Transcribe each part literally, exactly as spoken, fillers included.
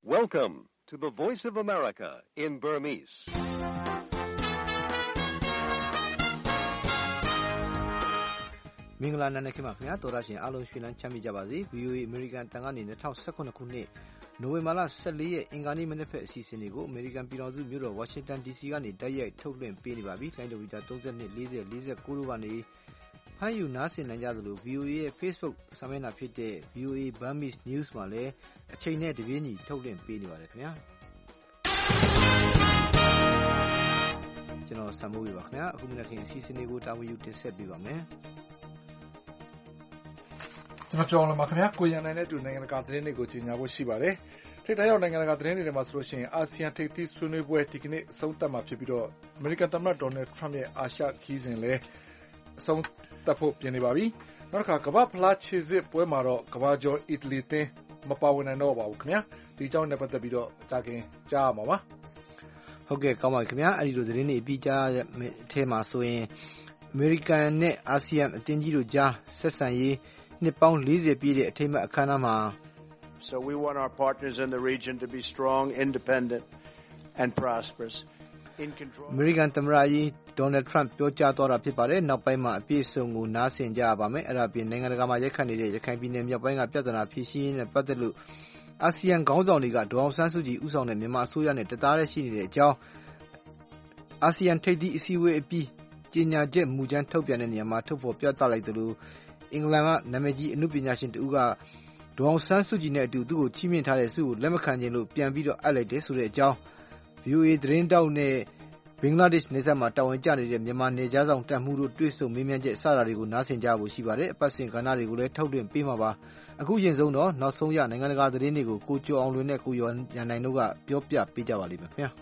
Welcome to the Voice of America in Burmese. ။မင်္ဂလာနံနက်ခင်းပါခင်ဗျာတော်ရရှင်အားလုံးရွှေလန်းချမ်းမြေ့ကြပါစေ V O A American တန်ကနေ၂၀၁၇ခုနှစ်နိုဝင်ဘာလ၁၄ရက်အင်္ဂါနေ့မနက်ဖက်အစီအစဉ်တွေကို American ပြည်ထောင်စုမြို့တော် Washington D C ကနေတိုက်ရိုက်ထုတ်လွှင့်ပေးနေပါပြီ။လိုင်းဒိုမီတာ၃၂ ၄၀ ၄၉တို့ကနေဖမ်းယူနားဆင်နိုင်ကြသလို V O A ရဲ့ Facebook စာမျက်နှာဖြစ်တဲ့ V O A Burmese News မှာလည်းအချိန်နဲ့တပြေးညီထုတ်လွှင့်ပေးနေပါတယ်ခင်ဗျာကျွန်တော်ဆမ်မိုးပါခင်ဗျာအခုမနက်ခင်းအစီအစဉ်တွေကိုတာဝန်ယူတင်ဆက်ပေးပါမယ်ကျွန်တော်ကြောင်းလာပါခင်ဗျာကိုရန်နိုင်တဲ့တူနိုင်ငံတကာသတင်းတွေကိုကြီးညာဖို့ရှိပါတယ်ထိပ်တန်းရောက်နိုင်ငံတကာသတင်းတွေမှာဆိုလို့ရှိရင်အာဆီယံထိပ်သီးဆွေးနွေးပွဲဒီကနေ့အဆုံးသတ်မှာဖြစ်ပြီးတော့အမေရိကန်သမ္မတဒေါ်နယ်ထရမ့်ရဲ့အာရှခီးစဉ်လည်းအဆုံးသတ်ဖို့ပြင်နေပါပြီနောက်တစ်ခါကမ္ဘာဖလားခြေစစ်ပွဲမှာတော့ကမ္ဘာကျော်အီတလီသင်းမပါဝင်နိုင်တော့ပါဘူးခင်ဗျာဒီအကြောင်းနဲ့ပတ်သက်ပြီးတော့ကြာခင်ကြားရမှာပါဟုတ်ကဲ့ကောင်းပါပြီခင်ဗျာအဲ့ဒီလိုသတင်းတွေအပြီးကြားအထဲမှာဆိုရင်အမေရိကန်နဲ့အာဆီယံအသင်းကြီးတို့ကြားဆက်ဆံရေးနှစ်ပေါင်း၄၀ပြည့်တဲ့အထိမ်းအမှတ်အခမ်းအနားမှာ So we want our partners in the region to be strong, independent and prosperous in control. American သမ္မတကြီး Donald Trump ပြောကြားသွားတာဖြစ်ပါတယ်နောက်ပိုင်းမှာအပြည့်အစုံကိုနားဆင်ကြရပါမယ်အဲ့ဒါပြင်နိုင်ငံတကာမှာရက်ခတ်နေတဲ့ရခိုင်ပြည်နယ်မြောက်ပိုင်းကပြဿနာဖြေရှင်းရေးနဲ့ပတ်သက်လို့အာဆီယံခေါင်းဆောင်တွေကဒေါအောင်ဆန်းစုကြည်ဦးဆောင်တဲ့မြန်မာအစိုးရနဲ့တသားတည်းရှိနေတဲ့အကြောင်းအာဆီယံထိပ်သီးအစည်းအဝေးအပြီးကြေညာချက်မူကြမ်းထုတ်ပြန်တဲ့နေရာမှာထုတ်ဖော်ပြသလိုက်သလိုအင်္ဂလန်ကနာမည်ကြီးအနုပညာရှင်တဦးကဒေါအောင်ဆန်းစုကြည်နဲ့အတူသူ့ကိုချီးမြှင့်ထားတဲ့ဆုကိုလက်မခံခြင်းလို့ပြန်ပြီးတော့အပ်လိုက်တယ်ဆိုတဲ့အကြောင်း V O A သတင်းတောက်နဲ့ဘင်္ဂလားဒေ့ရှ်နယ်စပ်မှာတာဝန်ကျနေတဲ့မြန်မာနယ်ခြားဆောင်တပ်မှုတို့တွေ့ဆုံမေးမြန်းချက်စတာတွေကိုနားဆင်ကြဖို့ရှိပါတယ်အပတ်စဉ်ကဏ္ဍတွေကိုလည်းထုတ်လွှင့်ပေးမှာပါအခုရင်ဆုံးတော့နောက်ဆုံးရနိုင်ငံတကာသတင်းတွေကိုကိုကျော်အောင်လွင်နဲ့ကိုရောရန်နိုင်တို့ကပြောပြပေးကြပါလိမ့်မယ်ခင်ဗျာ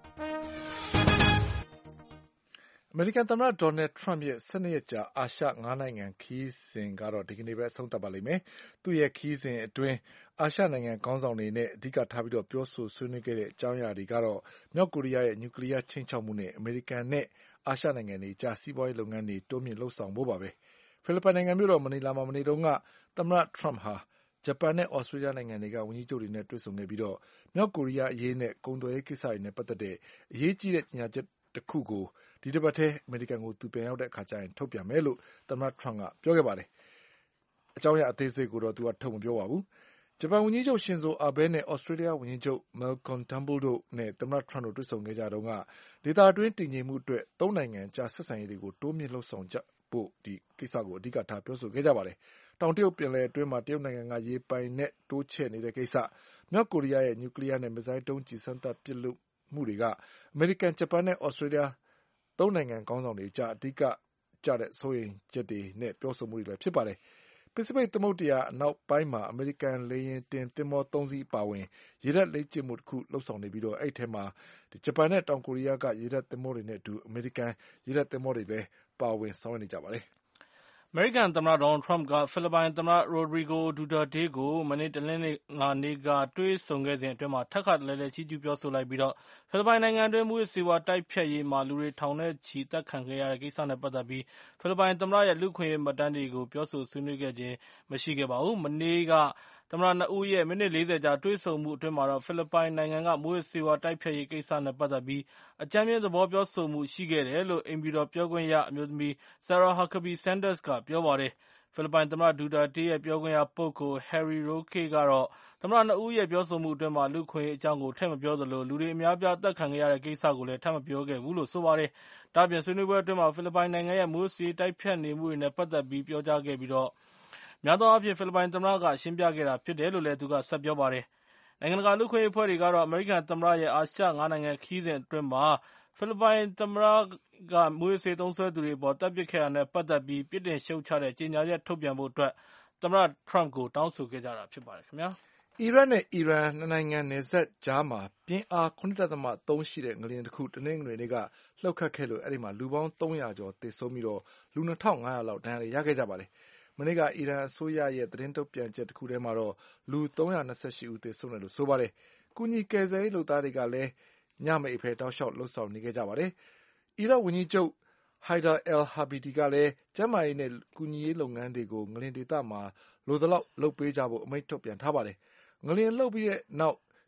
အမေရိကန်သမ္မတဒေါ်နယ်ထရမ့်ရဲ့၁၂ရက်ကြာအာရှ၅နိုင်ငံခရီးစဉ်ကတော့ဒီကနေ့ပဲအဆုံးသတ်ပါလိမ့်မယ်။သူ့ရဲ့ခရီးစဉ်အတွင်းအာရှနိုင်ငံခေါင်းဆောင်တွေနဲ့အဓိကထားပြီးတော့ပြောဆိုဆွေးနွေးခဲ့တဲ့အကြောင်းအရာတွေကတော့မြောက်ကိုရီးယားရဲ့နျူကလ িয়ার ခြိမ်းခြောက်မှုနဲ့အမေရိကန်နဲ့အာရှနိုင်ငံတွေကြားစီးပွားရေးလုပ်ငန်းတွေတိုးမြှင့်လှုပ်ဆောင်ဖို့ပါပဲ။ဖိလစ်ပိုင်နိုင်ငံမြို့တော်မနီလာမှာမနေ့တုန်းကသမ္မတထရမ့်ဟာဂျပန်နဲ့ဩစတြေးလျနိုင်ငံတွေကဝန်ကြီးချုပ်တွေနဲ့တွေ့ဆုံခဲ့ပြီးတော့မြောက်ကိုရီးယားအရေးနဲ့ကုန်သွယ်ရေးကိစ္စတွေနဲ့ပတ်သက်တဲ့အရေးကြီးတဲ့ကြေညာချက်တစ်ခုကိုဒီတစ်ပတ်ထဲအမေရိကန်ကိုသူပြန်ရောက်တဲ့အခါကျရင်ထုတ်ပြန်မယ်လို့သမ္မတထရမ့်ကပြောခဲ့ပါတယ်။အကြောင်းအရာအသေးစိတ်ကိုတော့သူကထုတ်မပြောပါဘူး။ဂျပန်ဝန်ကြီးချုပ်ရှင်ဇိုအာဘဲနဲ့ဩစတြေးလျဝန်ကြီးချုပ်မဲလ်ကွန်တမ်ဘိုတို့နဲ့သမ္မတထရမ့်တို့တွေ့ဆုံခဲ့ကြတုန်းကဒေသတွင်းတည်ငြိမ်မှုအတွက်သုံးနိုင်ငံကြားဆက်ဆံရေးတွေကိုတိုးမြှင့်လှုပ်ဆောင်ကြဖို့ဒီကိစ္စကိုအဓိကထားပြောဆိုခဲ့ကြပါတယ်။တောင်တရုတ်ပင်လယ်အတွင်းမှာတရုတ်နိုင်ငံကရေပိုင်နဲ့တိုးချဲ့နေတဲ့ကိစ္စမြောက်ကိုရီးယားရဲ့နျူကလ িয়ার နဲ့မစ်ဇိုင်းဒုံးကျည်စမ်းသပ်ပစ်လွှတ်မှုတွေကအမေရိကန်ဂျပန်နဲ့ဩစတြေးလျသုံးနိုင်ငံခေါင်းဆောင်တွေကြားအဓိကကျတဲ့စိုးရိမ်ချက်တွေနဲ့ပြောဆိုမှုတွေလည်းဖြစ်ပါတယ်။ပစိဖိတ်သမုဒ္ဒရာအနောက်ပိုင်းမှာအမေရိကန်လေယာဉ်တင်သင်္ဘောသုံးစီးအပါအဝင်ရေတပ်လေ့ကျင့်မှုတစ်ခုလှုပ်ဆောင်နေပြီးတော့အဲ့ထဲမှာဂျပန်နဲ့တောင်ကိုရီးယားကရေတပ်သင်္ဘောတွေနဲ့အတူအမေရိကန်ရေတပ်သင်္ဘောတွေလည်းပါဝင်ဆောင်ရွက်နေကြပါတယ်။အမေရိကန်သမ္မတဒေါ်နယ်ထရမ့်ကဖိလစ်ပိုင်သမ္မတရိုဒရီဂိုဒူတာတေးကိုမနေ့တနင်္လာနေ့ကတွေ့ဆုံခဲ့စဉ်အတွင်းထပ်ခါတလဲလဲချီးကျူးပြောဆိုလိုက်ပြီးတော့ဖိလစ်ပိုင်နိုင်ငံတွင်းမူးယစ်ဆေးဝါးတိုက်ဖျက်ရေးမှာလူတွေထောင်နဲ့ချီသတ်ခံခဲ့ရတဲ့ကိစ္စနဲ့ပတ်သက်ပြီးဖိလစ်ပိုင်သမ္မတရဲ့လူ့အခွင့်အရေးမှတ်တမ်းတွေကိုပြောဆိုဆွေးနွေးခဲ့ခြင်းမရှိခဲ့ပါဘူး။မနေ့ကသမ္မတနှစ်ဦးရဲ့မိနစ်လေးဆယ်ကြာတွေ့ဆုံမှုအတွင်းမှာတော့ဖိလစ်ပိုင်နိုင်ငံကမူးယစ်ဆေးဝါးတိုက်ဖျက်ရေးကိစ္စနဲ့ပတ်သက်ပြီးအကြမ်းဖျင်းသဘောပြောဆိုမှုရှိခဲ့တယ်လို့အိမ်ဖြူတော်ပြောခွင့်ရအမျိုးသမီး Sarah Huckabee Sanders ကပြောပါတယ်။ဖိလစ်ပိုင်သမ္မတဒူတာတေးရဲ့ပြောခွင့်ရပုဂ္ဂိုလ် Harry Roque ကတော့သမ္မတနှစ်ဦးရဲ့ပြောဆိုမှုအတွင်းလူ့အခွင့်အရေးအကြောင်းကိုထည့်မပြောသလိုလူတွေအများအပြားအသတ်ခံခဲ့ရတဲ့ကိစ္စကိုလည်းထပ်မပြောခဲ့ဘူးလို့ဆိုပါတယ်။ဒါ့အပြင်ဆွေးနွေးပွဲအတွင်းဖိလစ်ပိုင်နိုင်ငံရဲ့မူးယစ်ဆေးတိုက်ဖျက်နေမှုတွေနဲ့ပတ်သက်ပြီးပြောကြားခဲ့ပြီးတော့များသောအားဖြင့်ဖိလစ်ပိုင်သမ္မတကရှင်းပြခဲ့တာဖြစ်တယ်လို့လည်းသူကဆက်ပြောပါတယ်။နိုင်ငံတကာလူ့အခွင့်အရေးအဖွဲ့တွေကတော့အမေရိကန်သမ္မတရဲ့အာရှ၅နိုင်ငံခရီးစဉ်အတွင်းမှာဖိလစ်ပိုင်သမ္မတကမူးယစ်ဆေးသုံးစွဲသူတွေအပေါ်တပ်ပစ်ခဲ့တာနဲ့ပတ်သက်ပြီးပြစ်တင်ရှုတ်ချတဲ့ကြေညာချက်ထုတ်ပြန်ဖို့အတွက်သမ္မတထရမ့်ကိုတောင်းဆိုခဲ့ကြတာဖြစ်ပါတယ်ခင်ဗျာ။အီရတ်နဲ့အီရန်နှစ်နိုင်ငံနယ်စပ်ကြားမှာပြင်းအား ၇ ဒသမ ၃ ရှိတဲ့ငလျင်တစ်ခုတနင်္ဂနွေနေ့ကလှုပ်ခတ်ခဲ့လို့အဲ့ဒီမှာလူပေါင်း၃၀၀ကျော်သေဆုံးပြီးတော့လူ၂၅၀၀လောက်ဒဏ်ရာတွေရခဲ့ကြပါတယ်။မနေ့ကအီရန်အစိုးရရဲ့သတင်းထုတ်ပြန်ချက်တစ်ခုထဲမှာတော့လူ၃၂၈ဦးသေဆုံးတယ်လို့ဆိုပါတယ်။ကုညီကယ်ဆယ်ရေးလုပ်သားတွေကလည်းညမအိပ်ဖဲတောက်လျှောက်လှုပ်ဆောင်နေခဲ့ကြပါတယ်။အီရတ်ဝန်ကြီးချုပ်ဟိုင်ဒါအယ်ဟာဘီဒီကလည်းကျန်းမာရေးနဲ့ကူညီရေးလုပ်ငန်းတွေကိုငလျင်ဒေသမှာလိုသလောက်လုပ်ပေးကြဖို့အမိန့်ထုတ်ပြန်ထားပါတယ်။ငလျင်လှုပ်ပြီးတဲ့နောက်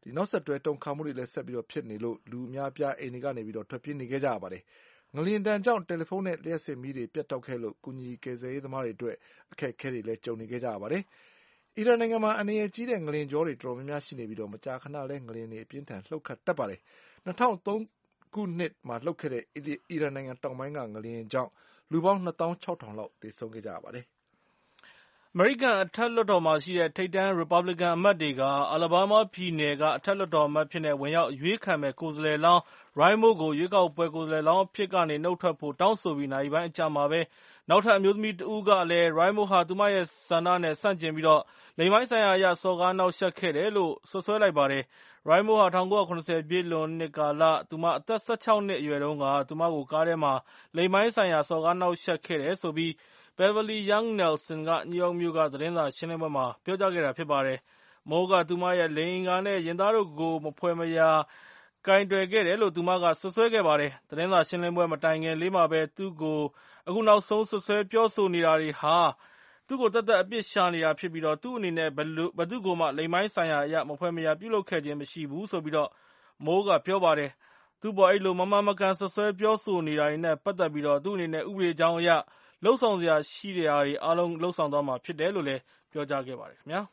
ဒီနောက်ဆက်တွဲတုံခါမှုတွေလည်းဆက်ပြီးတော့ဖြစ်နေလို့လူအများအပြားအိမ်တွေကနေပြီးတော့ထွက်ပြေးနေခဲ့ကြရပါတယ်ငလျင်တန်ကြောင့်တယ်လီဖုန်းနဲ့လျှက်စစ်မီးတွေပြတ်တောက်ခဲ့လို့ကုညီကယ်ဆယ်ရေးသမားတွေအတွက်အခက်အခဲတွေလည်းကြုံနေခဲ့ကြရပါတယ်အီရန်နိုင်ငံမှာအနေနဲ့ကြီးတဲ့ငလျင်ကြောတွေတော်တော်များများရှိနေပြီးတော့မကြာခဏလဲငလျင်တွေအပြင်းထန်လှုပ်ခတ်တတ်ပါတယ်၂၀၀၃ခုနှစ်မှာလှုပ်ခဲ့တဲ့အီရန်နိုင်ငံတောင်ပိုင်းကငလျင်ကြောင့်လူပေါင်းနှစ်သောင်းခြောက်ထောင်လောက်သေဆုံးခဲ့ကြရပါတယ်အမေရိကန်အထက်လွှတ်တော်မှာရှိတဲ့ထိပ်တန်းရီပတ်ဘလစ်ကန်အမတ်တွေကအာလာဘားမားပြည်နယ်ကအထက်လွှတ်တော်အမတ်ဖြစ်တဲ့ဝင်ရောက်ရွေးခံမဲ့ကိုယ်စားလှယ်လောင်း Roy Moore ကိုရွေးကောက်ပွဲကိုယ်စားလှယ်လောင်းအဖြစ်ကနေနှုတ်ထွက်ဖို့တောင်းဆိုပြီးနာရီပိုင်းအကြာမှာပဲနောက်ထပ်အမျိုးသမီးတဦးကလည်း Roy Moore ဟာသူမရဲ့ဆန္ဒနဲ့ဆန့်ကျင်ပြီးတော့လိင်ပိုင်းဆိုင်ရာအရစော်ကားနှောက်ယှက်ခဲ့တယ်လို့ဆွဆွဲလိုက်ပါတယ်။ Roy Moore ဟာ၁၉၇၀ပြည့်လွန်နှစ်ကာလသူမအသက်၁၆နှစ်အရွယ်တုန်းကသူမကိုကားထဲမှာလိင်ပိုင်းဆိုင်ရာစော်ကားနှောက်ယှက်ခဲ့တယ်ဆိုပြီးBeverly Young Nelson ကနယူးယောက်မြို့ကသတင်းစာရှင်းလင်းပွဲမှာပြောကြားခဲ့တာဖြစ်ပါတယ်။ Moore ကသူမရဲ့လိင်အင်္ဂါနဲ့ရင်သားတို့ကိုမဖွယ်မရာကိုင်တွယ်ခဲ့တယ်လို့သူမကဆွဆွဲခဲ့ပါတယ်။သတင်းစာရှင်းလင်းပွဲမတိုင်ခင်လေးမှာပဲသူ့ကိုအခုနောက်ဆုံးဆွဆွဲပြောဆိုနေတာတွေဟာသူ့ကိုသက်သက်အပြစ်ရှာနေတာဖြစ်ပြီးတော့သူ့အနေနဲ့ဘယ်သူ့ကိုမှလိင်ပိုင်းဆိုင်ရာအရမဖွယ်မရာပြုလုပ်ခဲ့ခြင်းမရှိဘူးဆိုပြီးတော့ Moore ကပြောပါတယ်။သူ့ပေါ်အဲ့လိုမမှန်မကန်ဆွဆွဲပြောဆိုနေတာတွေနဲ့ပတ်သက်ပြီးတော့သူ့အနေနဲ့ဥပဒေကြောင်းအရလှုပ်ဆောင်စရာရှိတာတွေအားလုံးလှုပ်ဆောင်သွားမှာဖြစ်တယ်လို့လည်းပြောကြားခဲ့ပါတယ်ခင်ဗျာ။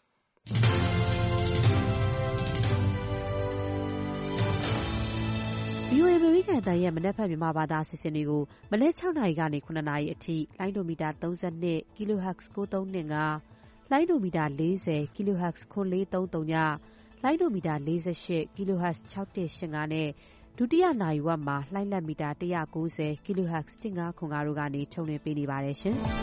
ဗွီအိုအေ အမေရိကန်အသံရဲ့မနက်ဖြန်မြန်မာဘာသာအစီအစဉ်တွေကိုမနက်၆နာရီကနေ၇နာရီအထိလိုင်းဒိုမီတာသုံး၂ kilohertz ၉၃၂၅လိုင်းဒိုမီတာ၄၀ kilohertz ခွန်၄၃၃ညလိုင်းဒိုမီတာ၄၈ kilohertz ၆၁၈၅နဲ့ဒုတိယနာရီဝက်မှာလှိုင်းလက်မီတာ၁၉၀ kilohertz ၁၅ခွန်၅တို့ကနေထုတ်လွှင့်ပေးနေပါတယ်ရှင်။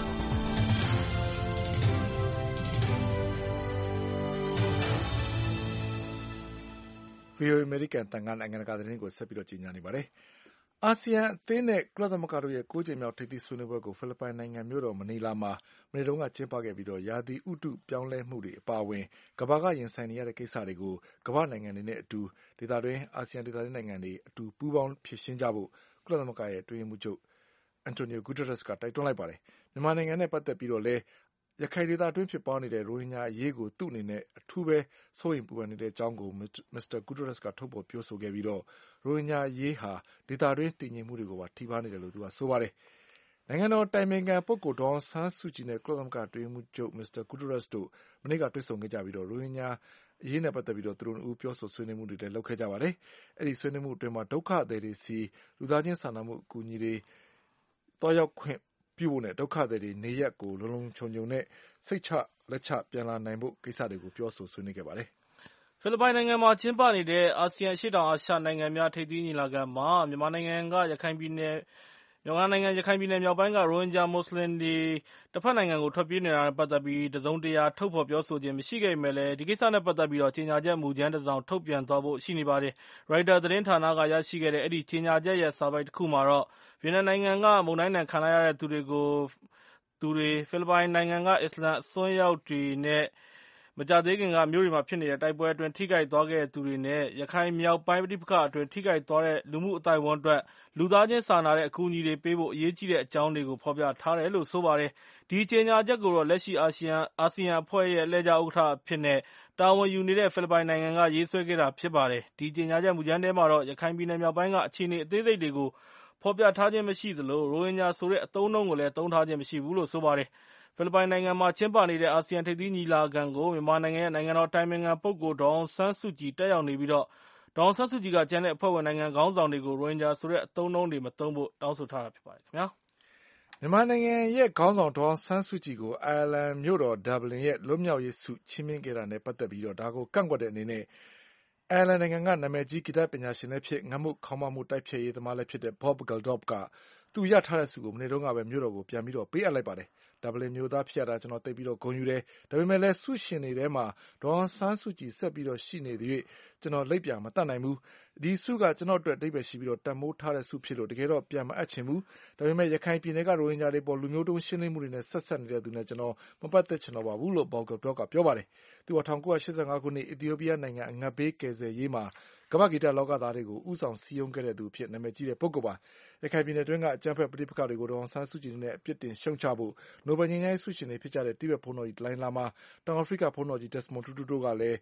ဗွီအိုအေအမေရိကန်အသံကနိုင်ငံတကာသတင်းကိုဆက်ပြီးတော့ကြီးညာနေပါတယ်။အာဆီယံအသင်းနဲ့ကုလသမဂ္ဂတို့ရဲ့ကိုးကြိမ်မြောက်ထိပ်သီးဆွေးနွေးပွဲကိုဖိလစ်ပိုင်နိုင်ငံမြို့တော်မနီလာမှာမနေ့တုန်းကကျင်းပခဲ့ပြီးတော့ရာသီဥတုပြောင်းလဲမှုတွေအပါအဝင်ကမ္ဘာကရင်ဆိုင်နေရတဲ့ကိစ္စတွေကိုကမ္ဘာနိုင်ငံတွေနဲ့အတူဒေသတွင်းအာဆီယံဒေသတွင်းနိုင်ငံတွေအတူပူးပေါင်းဖြေရှင်းကြဖို့ကုလသမဂ္ဂရဲ့အတွင်းရေးမှူးချုပ်အန်တိုနီယိုဂူတာရက်စ်ကတိုက်တွန်းလိုက်ပါတယ်။မြန်မာနိုင်ငံနဲ့ပတ်သက်ပြီးတော့လည်းရခိုင်ဒေသအတွင်းဖြစ်ပွားနေတဲ့ရိုဟင်ဂျာအရေးကိုသူ့အနေနဲ့အထူးပဲစိုးရိမ်ပူပန်နေတဲ့အကြောင်းကိုမစ္စတာဂူတာရက်စ်ကထုတ်ဖော်ပြောဆိုခဲ့ပြီးတော့ရိုဟင်ဂျာအရေးဟာဒေသတွင်းတည်ငြိမ်မှုတွေကိုပါထိပါနေတယ်လို့သူကဆိုပါတယ်။နိုင်ငံတော်တိုင်ပင်ခံပုဂ္ဂိုလ်ဒေါ်အောင်ဆန်းစုကြည်နဲ့ကုလသမဂ္ဂအတွင်းရေးမှူးချုပ်မစ္စတာဂူတာရက်စ်တို့မနေ့ကတွေ့ဆုံခဲ့ကြပြီးတော့ရိုဟင်ဂျာအရေးနဲ့ပတ်သက်ပြီးတော့သူတို့နှစ်ဦးပြောဆိုဆွေးနွေးမှုတွေလည်းလုပ်ခဲ့ကြပါတယ်။အဲဒီဆွေးနွေးမှုအတွင်းမှာဒုက္ခသည်တွေစီလူသားချင်းစာနာမှုအကူအညီတွေတွားရောက်ခွင့်ပြုဖို့နဲ့ဒုက္ခသည်တွေနေရပ်ကိုလုံလုံခြုံခြုံနဲ့စိတ်ချလက်ချပြန်လာနိုင်ဖို့ကိစ္စတွေကိုပြောဆိုဆွေးနွေးခဲ့ပါတယ်။ဖိလစ်ပိုင်နိုင်ငံမှာကျင်းပနေတဲ့အာဆီယံအရှေ့တောင်အာရှနိုင်ငံများထိပ်သီးညီလာခံမှာမြန်မာနိုင်ငံကရခိုင်ပြည်နယ်မြန်မာနိုင်ငံရခိုင်ပြည်နယ်မြောက်ပိုင်းကရိုဟင်ဂျာမွတ်စလင်တွေတစ်ဖက်နိုင်ငံကိုထွက်ပြေးနေတာနဲ့ပတ်သက်ပြီးတစုံတရာထုတ်ဖော်ပြောဆိုခြင်းမရှိခဲ့ပေမဲ့လည်းဒီကိစ္စနဲ့ပတ်သက်ပြီးတော့ကြေညာချက်မူကြမ်းတစ်စောင်ထုတ်ပြန်သွားဖို့ရှိနေပါတယ်။ ရိုက်တာသတင်းဌာနကရရှိခဲ့တဲ့အဲ့ဒီကြေညာချက်ရဲ့စာပိုဒ်တစ်ခုမှာတော့ဗီယက်နမ်နိုင်ငံကမုန်တိုင်းဒဏ်ခံလိုက်ရတဲ့သူတွေကိုသူတွေဖိလစ်ပိုင်နိုင်ငံကအစ္စလာမ်အစွန်းရောက်တွေနဲ့မကြသေးခင်ကမြို့တွေမှာဖြစ်နေတဲ့တိုက်ပွဲအတွင်းထိခိုက်သွားခဲ့တဲ့သူတွေနဲ့ရခိုင်မြောက်ပိုင်းပဋိပက္ခအတွင်းထိခိုက်သွားတဲ့လူမှုအသိုက်အဝန်းအတွက်လူသားချင်းစာနာတဲ့အကူအညီတွေပေးဖို့အရေးကြီးတဲ့အကြောင်းတွေကိုဖော်ပြထားတယ်လို့ဆိုပါတယ်။ဒီကြေညာချက်ကိုတော့လက်ရှိအာဆီယံအာဆီယံအဖွဲ့ရဲ့အလှည့်ကျဥက္ကဋ္ဌအဖြစ်နဲ့တာဝန်ယူနေတဲ့ဖိလစ်ပိုင်နိုင်ငံကရေးဆွဲခဲ့တာဖြစ်ပါတယ်။ဒီကြေညာချက်မူကြမ်းထဲမှာတော့ရခိုင်ပြည်နယ်မြောက်ပိုင်းကအခြေအနေအသေးစိတ်တွေကိုဖော်ပြထားခြင်းမရှိသလိုရိုဟင်ဂျာဆိုတဲ့အသုံးအနှုန်းကိုလည်းသုံးထားခြင်းမရှိဘူးလို့ဆိုပါတယ်။ဖိလစ်ပိုင်နိုင်ငံမှာကျင်းပနေတဲ့အာဆီယံထိပ်သီးညီလာခံကိုမြန်မာနိုင်ငံရဲ့နိုင်ငံတော်တိုင်ပင်ခံပုဂ္ဂိုလ်ဒေါ်အောင်ဆန်းစုကြည်တက်ရောက်နေပြီးတော့ဒေါ်အောင်ဆန်းစုကြည်ကကျန်တဲ့အဖွဲ့ဝင်နိုင်ငံခေါင်းဆောင်တွေကိုရိုဟင်ဂျာဆိုတဲ့အသုံးအနှုန်းတွေမသုံးဖို့တောင်းဆိုထားတာဖြစ်ပါတယ်ခင်ဗျာ။မြန်မာနိုင်ငံရဲ့ခေါင်းဆောင်ဒေါ်အောင်ဆန်းစုကြည်ကိုအိုင်ယာလန်မြို့တော်ဒါဗလင်ရဲ့လွတ်မြောက်ရေးဆုချီးမြှင့်ခဲ့တာနဲ့ပတ်သက်ပြီးတော့ဒါကိုကန့်ကွက်တဲ့အနေနဲ့အိုင်ယာလန်နိုင်ငံကနာမည်ကြီးဂီတပညာရှင်လည်းဖြစ်ငတ်မွတ်ခေါင်းပါးမှုတိုက်ဖျက်ရေးသမားလည်းဖြစ်တဲ့ Bob Geldof ကသူရထားတဲ့ဆုကိုမနေ့တုန်းကပဲမြို့တော်ကိုပြန်ပြီးတော့ပေးအပ်လိုက်ပါတယ်။ဒါဗလင်မြို့သားဖြစ်ရတာကျွန်တော်သိပြီးတော့ဂုဏ်ယူတယ်။ဒါပေမဲ့လည်းဆုရှင်တွေထဲမှာဒေါ်အောင်ဆန်းစုကြည်ဆက်ပြီးတော့ရှိနေသေး၍ကျွန်တော်လက်ပြမတတ်နိုင်ဘူး။ဒီဆုကကျွန်တော်အတွက်အဓိပ္ပာယ်ရှိပြီးတော့တန်မိုးထားတဲ့ဆုဖြစ်လို့တကယ်တော့ပြန်မအပ်ချင်ဘူး။ဒါပေမဲ့ရခိုင်ပြည်နယ်ကရိုဟင်ဂျာတွေပေါ်လူမျိုးတုံးရှင်းလင်းမှုတွေနဲ့ဆက်ဆက်နေတဲ့သူနဲ့ကျွန်တော်မပတ်သက်ချင်တော့ပါဘူးလို့ Bob Geldof ကပြောပါတယ်။သူက၁၉၈၅ခုနှစ်အီသီယိုးပီးယားနိုင်ငံအငတ်ဘေးကယ်ဆယ်ရေးမှာကမ္ဘာဂီတလောကသားတွေကိုဥဆောင်စည်းရုံးခဲ့တဲ့သူအဖြစ်နာမည်ကြီးတဲ့ပုဂ္ဂိုလ်ပါ။ရခိုင်ပြည်နယ်တွင်းကအကြမ်းဖက်ပဋိပက္ခတွေကိုဒေါ်အောင်ဆန်းစုကြည်နဲ့အပြစ်တင်ရှုံချဖို့နိုဘယ်ငြိမ်းချမ်းရေးဆုရှင်တွေဖြစ်ကြတဲ့တိဘက်ဘုန်းတော်ကြီးဒလိုင်းလာမာတောင်အာဖရိကဘုန်းတော်ကြီးဒက်စမွန်တူတူတို့ကလည်း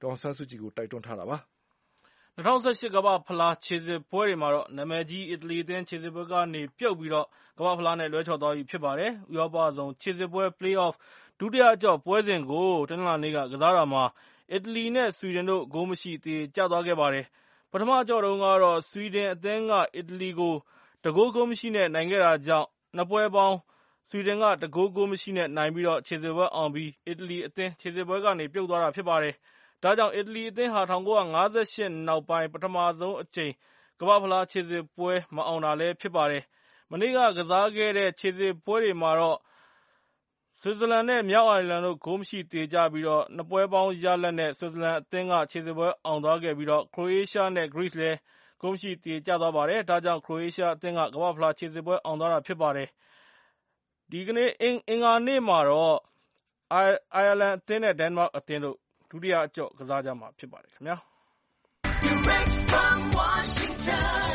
ဒေါ်အောင်ဆန်းစုကြည်ကိုတိုက်တွန်းထားတာပါ။၂၀၁၈ကမ္ဘာ့ဖလားခြေစစ်ပွဲတွေမှာတော့နာမည်ကြီးအီတလီအသင်းခြေစစ်ပွဲကနေပြုတ်ပြီးတော့ကမ္ဘာ့ဖလားနဲ့လွဲချော်သွားပြီဖြစ်ပါတယ်။ဥရောပဆုံးခြေစစ်ပွဲ Play-off ဒုတိယအကျော့ပွဲစဉ်ကိုတနင်္လာနေ့ကကစားတာမှာအီတလီနဲ့ဆွီဒင်တို့ဂိုးမရှိသရေကျသွားခဲ့ပါတယ်။ပထမအကျော့တုန်းကတော့ဆွီဒင်အသင်းကအီတလီကိုတဂိုးဂိုးမရှိနဲ့နိုင်ခဲ့တာကြောင့်နှစ်ပွဲပေါင်းဆွီဒင်ကတဂိုးဂိုးမရှိနဲ့နိုင်ပြီးတော့ခြေစစ်ပွဲအောင်ပြီးအီတလီအသင်းခြေစစ်ပွဲကနေပြုတ်သွားတာဖြစ်ပါတယ်။ဒါကြောင့်အီတလီအသင်းဟာ၁၉၅၈နောက်ပိုင်းပထမဆုံးအကြိမ်ကမ္ဘာ့ဖလားခြေစစ်ပွဲမအောင်တာလည်းဖြစ်ပါတယ်။မနေ့ကကစားခဲ့တဲ့ခြေစစ်ပွဲတွေမှာတော့ဆွစ်ဇာလန်နဲ့မြောက်အိုင်ယာလန်တို့ဂိုးမရှိသရေကျပြီးတော့နှစ်ပွဲပေါင်းရလဒ်နဲ့ဆွစ်ဇာလန်အသင်းကခြေစစ်ပွဲအောင်သွားခဲ့ပြီးတော့ခရိုအေးရှားနဲ့ဂရိလည်းဂိုးမရှိသရေကျသွားပါတယ်။ဒါကြောင့်ခရိုအေးရှားအသင်းကကမ္ဘာ့ဖလားခြေစစ်ပွဲအောင်သွားတာဖြစ်ပါတယ်။ဒီကနေ့အင်္ဂါနေ့မှာတော့အိုင်ယာလန်အသင်းနဲ့ဒိန်းမတ်အသင်းတို့ဒုတိယအကျော့ကစားကြမှာဖြစ်ပါတယ်ခင်ဗျာ။ Direct from Washington,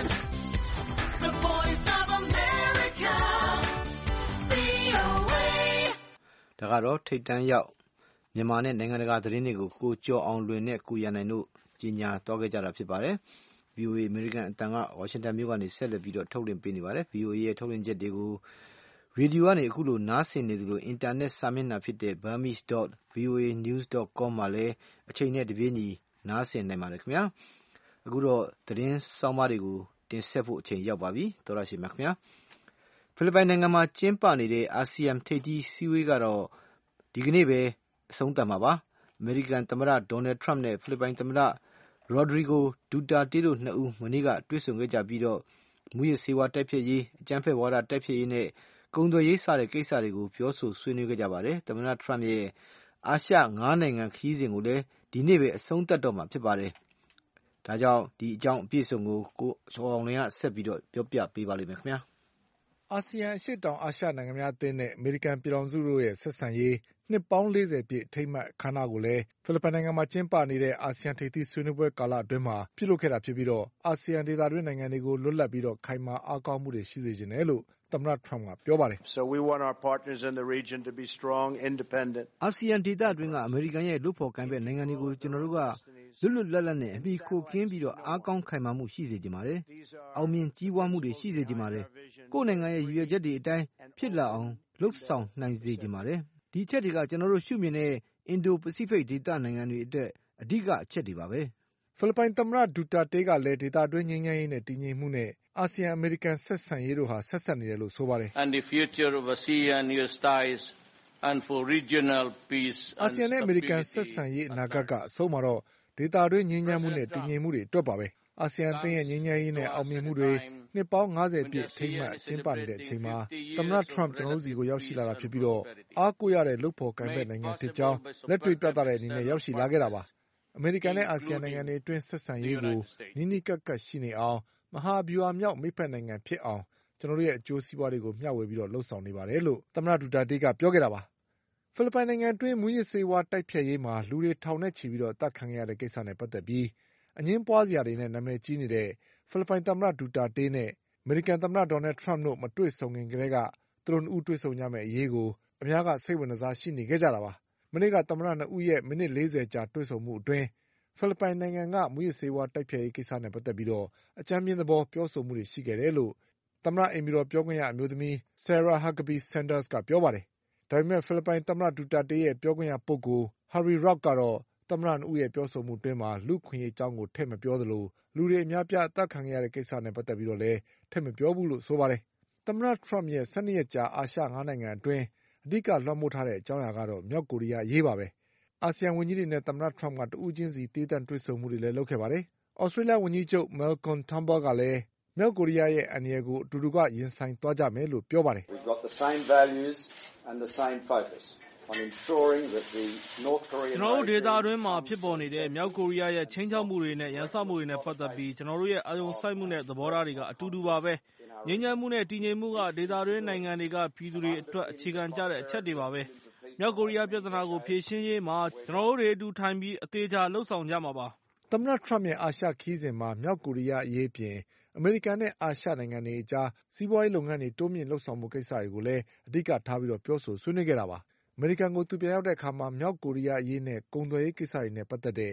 the voice of America, ဗွီအိုအေဒါကတော့ထိပ်တန်းရောက်မြန်မာနဲ့နိုင်ငံတကာသတင်းတွေကိုကိုကျော်အောင်လွင်နဲ့ကိုရန်နိုင်တို့ကြီးညာသွားခဲ့ကြတာဖြစ်ပါတယ်။ ဗီအိုအေ အမေရိကန်အတန်ကဝါရှင်တန်မြို့ကနေဆက်လက်ပြီးတော့ထုတ်လွှင့်ပေးနေပါတယ်။ ဗီအိုအေရဲ့ထုတ်လွှင့်ချက်တွေကိုရေဒီယိုကနေအခုလိုနားဆင်နေသလိုအင်တာနက်စာမျက်နှာဖြစ်တဲ့ burmese dot voa news dot com မှာလည်းအချိန်နဲ့တပြေးညီနားဆင်နိုင်ပါတယ်ခင်ဗျာ။အခုတော့သတင်းဆောင်းပါးတွေကိုတင်ဆက်ဖို့အချိန်ရောက်ပါပြီ။သောရရှိမြခင်ဗျာ။ဖိလစ်ပိုင်နိုင်ငံမှာကျင်းပနေတဲ့အာဆီယံထိပ်သီးစည်းဝေးကတော့ဒီကနေ့ပဲအဆုံးသတ်မှာပါ။အမေရိကန်သမ္မတဒေါ်နယ်ထရမ့်နဲ့ဖိလစ်ပိုင်သမ္မတရိုဒရီဂိုဒူတာတေးတို့နှစ်ဦးမနေ့ကတွေ့ဆုံခဲ့ကြပြီးတော့မူရစ်ဆေးဝါးတိုက်ဖျက်ရေးအကြမ်းဖက်ဝါဒတိုက်ဖျက်ရေးနဲ့ကုန်သွယ်ရေးစတဲ့ကိစ္စတွေကိုပြောဆိုဆွေးနွေးခဲ့ကြပါတယ်။သမ္မတထရမ့်ရဲ့အာရှငါးနိုင်ငံခရီးစဉ်ကိုလည်းဒီနေ့ပဲအဆုံးသတ်တော့မှာဖြစ်ပါတယ်။ဒါကြောင့်ဒီအကြောင်းအပြည့်အစုံကိုကိုချော်အောင်လင်းကဆက်ပြီးတော့ပြောပြပေးပါလိမ့်မယ်ခင်ဗျာ။အာဆီယံအရှေ့တောင်အာရှနိုင်ငံများအသင်းနဲ့အမေရိကန်ပြည်ထောင်စုတို့ရဲ့ဆက်ဆံရေးနှစ်ပေါင်းလေးဆယ်ပြည့်အထိမ်းအမှတ်အခမ်းအနားကိုလည်းဖိလစ်ပိုင်နိုင်ငံမှာကျင်းပနေတဲ့အာဆီယံထိပ်သီးဆွေးနွေးပွဲကာလအတွင်းမှာပြုလုပ်ခဲ့တာဖြစ်ပြီးတော့အာဆီယံဒေသတွင်းနိုင်ငံတွေကိုလွတ်လပ်ပြီးတော့ခိုင်မာအားကောင်းမှုတွေရှိစေချင်တယ်လို့သမ္မတထရမ့်ကပြောပါတယ်။ So we want our partners in the region to be strong, independent. အာဆီယံဒေသအတွင်းကအမေရိကန်ရဲ့လုပ်ဖော်ကိုင်ဖက်နိုင်ငံတွေကိုကျွန်တော်တို့ကလွတ်လွတ်လပ်လပ်နဲ့အမိခိုကင်းပြီးတော့အားကောင်းခိုင်မာမှုရှိစေချင်ပါတယ်။အောင်မြင်ကြီးပွားမှုတွေရှိစေချင်ပါတယ်။ကိုယ်နိုင်ငံရဲ့ရည်ရွယ်ချက်တွေအတိုင်းဖြစ်လာအောင်လှုပ်ဆောင်နိုင်စေချင်ပါတယ်။ဒီအချက်တွေကကျွန်တော်တို့ရှုမြင်တဲ့အင်ဒိုပစိဖိတ်ဒေသနိုင်ငံတွေအတွက်အဓိကအချက်တွေပါပဲ။ဖိလစ်ပိုင်သမ္မတဒူတာတေးကလည်းဒေသတွင်းငြိမ်းချမ်းရေးနဲ့တည်ငြိမ်မှုနဲ့အာဆီယံအမေရိကန်ဆက်ဆံရေးတို့ဟာဆက်ဆက်နေတယ်လို့ဆိုပါတယ်။ And the future of ASEAN U S ties and for regional peace. အာဆီယံနဲ့အမေရိကန်ဆက်ဆံရေးအနာဂတ်ကအဆုံးမှာတော့ဒေသတွင်းငြိမ်းချမ်းမှုနဲ့တည်ငြိမ်မှုတွေအတွက်ပါပဲ။အာဆီယံအသင်းရဲ့ငြိမ်းချမ်းရေးနဲ့အောင်မြင်မှုတွေနှစ်ပေါင်းငါးဆယ်ပြည့်အထိမ်းအမှတ်ကျင်းပနေတဲ့အချိန်မှာသမ္မတထရမ့်ကျွန်တော်တို့စီကိုရောက်ရှိလာတာဖြစ်ပြီးတော့အားကိုးရတဲ့လုပ်ဖော်ကိုင်ဖက်နိုင်ငံဖြစ်ကြောင်းလက်တွေ့ပြသတဲ့အနေနဲ့ရောက်ရှိလာခဲ့တာပါ။အမေရိကန်နဲ့အာဆီယံနိုင်ငံတွေအတွင်းဆက်ဆံရေးကိုနီးနီးကပ်ကပ်ရှိနေအောင်မဟာဗျူဟာမြောက်မိတ်ဖက်နိုင်ငံဖြစ်အောင်ကျွန်တော်တို့ရဲ့အကျိုးစီးပွားတွေကိုမျှဝေပြီးတော့လှုပ်ဆောင်နေပါတယ်လို့သမ္မတဒူတာတေးကပြောခဲ့တာပါ။ဖိလစ်ပိုင်နိုင်ငံအတွင်းမူရစ်ဆေးဝါးတိုက်ဖျက်ရေးမှာလူတွေထောင်နဲ့ချီပြီးတော့အသတ်ခံခဲ့ရတဲ့ကိစ္စနဲ့ပတ်သက်ပြီးအငြင်းပွားစရာတွေနဲ့နာမည်ကြီးနေတဲ့ဖိလစ်ပိုင်သမ္မတဒူတာတေးနဲ့အမေရိကန်သမ္မတဒေါ်နယ်ထရမ့်တို့မတွေ့ဆုံခင်ကတည်းကသူတို့နှစ်ဦးတွေ့ဆုံကြမယ့်အရေးကိုအများကစိတ်ဝင်စားရှိနေခဲ့ကြတာပါ။မနေ့ကသမ္မတနှစ်ဦးရဲ့မိနစ်လေးဆယ်ကြာတွေ့ဆုံမှုအတွင်းဖိလစ်ပိုင်နိုင်ငံကမူရစ်ဆေးဝါးတိုက်ဖျက်ရေးကိစ္စနဲ့ပတ်သက်ပြီးတော့အကြမ်းဖျင်းသဘောပြောဆိုမှုတွေရှိခဲ့တယ်လို့သမ္မတအိမ်ဖြူတော်ပြောခွင့်ရအမျိုးသမီး Sarah Huckabee Sanders ကပြောပါတယ်။ဒါပေမဲ့ဖိလစ်ပိုင်သမ္မတဒူတာတေးရဲ့ပြောခွင့်ရပုဂ္ဂိုလ် Harry Roque ကတော့သမ္မတနှစ်ဦးရဲ့ပြောဆိုမှုအတွင်းမှာလူ့ခွင့်ရေးအကြောင်းကိုထည့်မပြောသလိုလူတွေအများပြအသတ်ခံခဲ့ရတဲ့ကိစ္စနဲ့ပတ်သက်ပြီးတော့လည်းထည့်မပြောဘူးလို့ဆိုပါတယ်။သမ္မတထရမ့်ရဲ့၁၂ရက်ကြာအာရှငါးနိုင်ငံအတွင်းအဓိကလွှမ်းမိုးထားတဲ့အကြောင်းအရာကတော့မြောက်ကိုရီးယားအရေးပါပဲ။အာဆီယံဝန်ကြီးတွေနဲ့သမ္မတထရမ့်ကတဦးချင်းစီသီးသန့်တွေ့ဆုံမှုတွေလည်းလုပ်ခဲ့ပါတယ်။ဩစတြေးလျဝန်ကြီးချုပ် Malcolm Turnbull ကလည်းမြောက်ကိုရီးယားရဲ့အန္တရာယ်ကိုအတူတူကရင်ဆိုင်သွားကြမယ်လို့ပြောပါတယ်။ We've got the same values and the same focus on ensuring that the North Korean ကျွန်တော်တို့ဒေသအတွင်းမှာဖြစ်ပေါ်နေတဲ့မြောက်ကိုရီးယားရဲ့ချိန်ချောက်မှုတွေနဲ့ရန်စမှုတွေနဲ့ပတ်သက်ပြီးကျွန်တော်တို့ရဲ့အာရုံစိုက်မှုနဲ့သဘောထားတွေကအတူတူပါပဲ။ငြိမ်းချမ်းမှုနဲ့တည်ငြိမ်မှုကဒေသတွင်းနိုင်ငံတွေကပြည်သူတွေအတွက်အခြေခံကျတဲ့အချက်တွေပါပဲ။မြောက်ကိုရီးယားပြဿနာကိုဖြေရှင်းရေးမှာကျွန်တော်တို့တွေအတူထိုင်ပြီးအသေးချာလှုပ်ဆောင်ကြမှာပါ။သမ္မတထရမ့်ရဲ့အာရှခရီးစဉ်မှာမြောက်ကိုရီးယားအရေးပြင်အမေရိကန်နဲ့အာရှနိုင်ငံတွေအကြားစီးပွားရေးလုပ်ငန်းတွေတိုးမြင့်လှုပ်ဆောင်မှုကိစ္စတွေကိုလည်းအဓိကထားပြီးတော့ပြောဆိုဆွေးနွေးခဲ့တာပါ။အမေရိကန်ကိုသူပြန်ရောက်တဲ့အခါမှာမြောက်ကိုရီးယားအရေးနဲ့ကုန်သွယ်ရေးကိစ္စတွေနဲ့ပတ်သက်တဲ့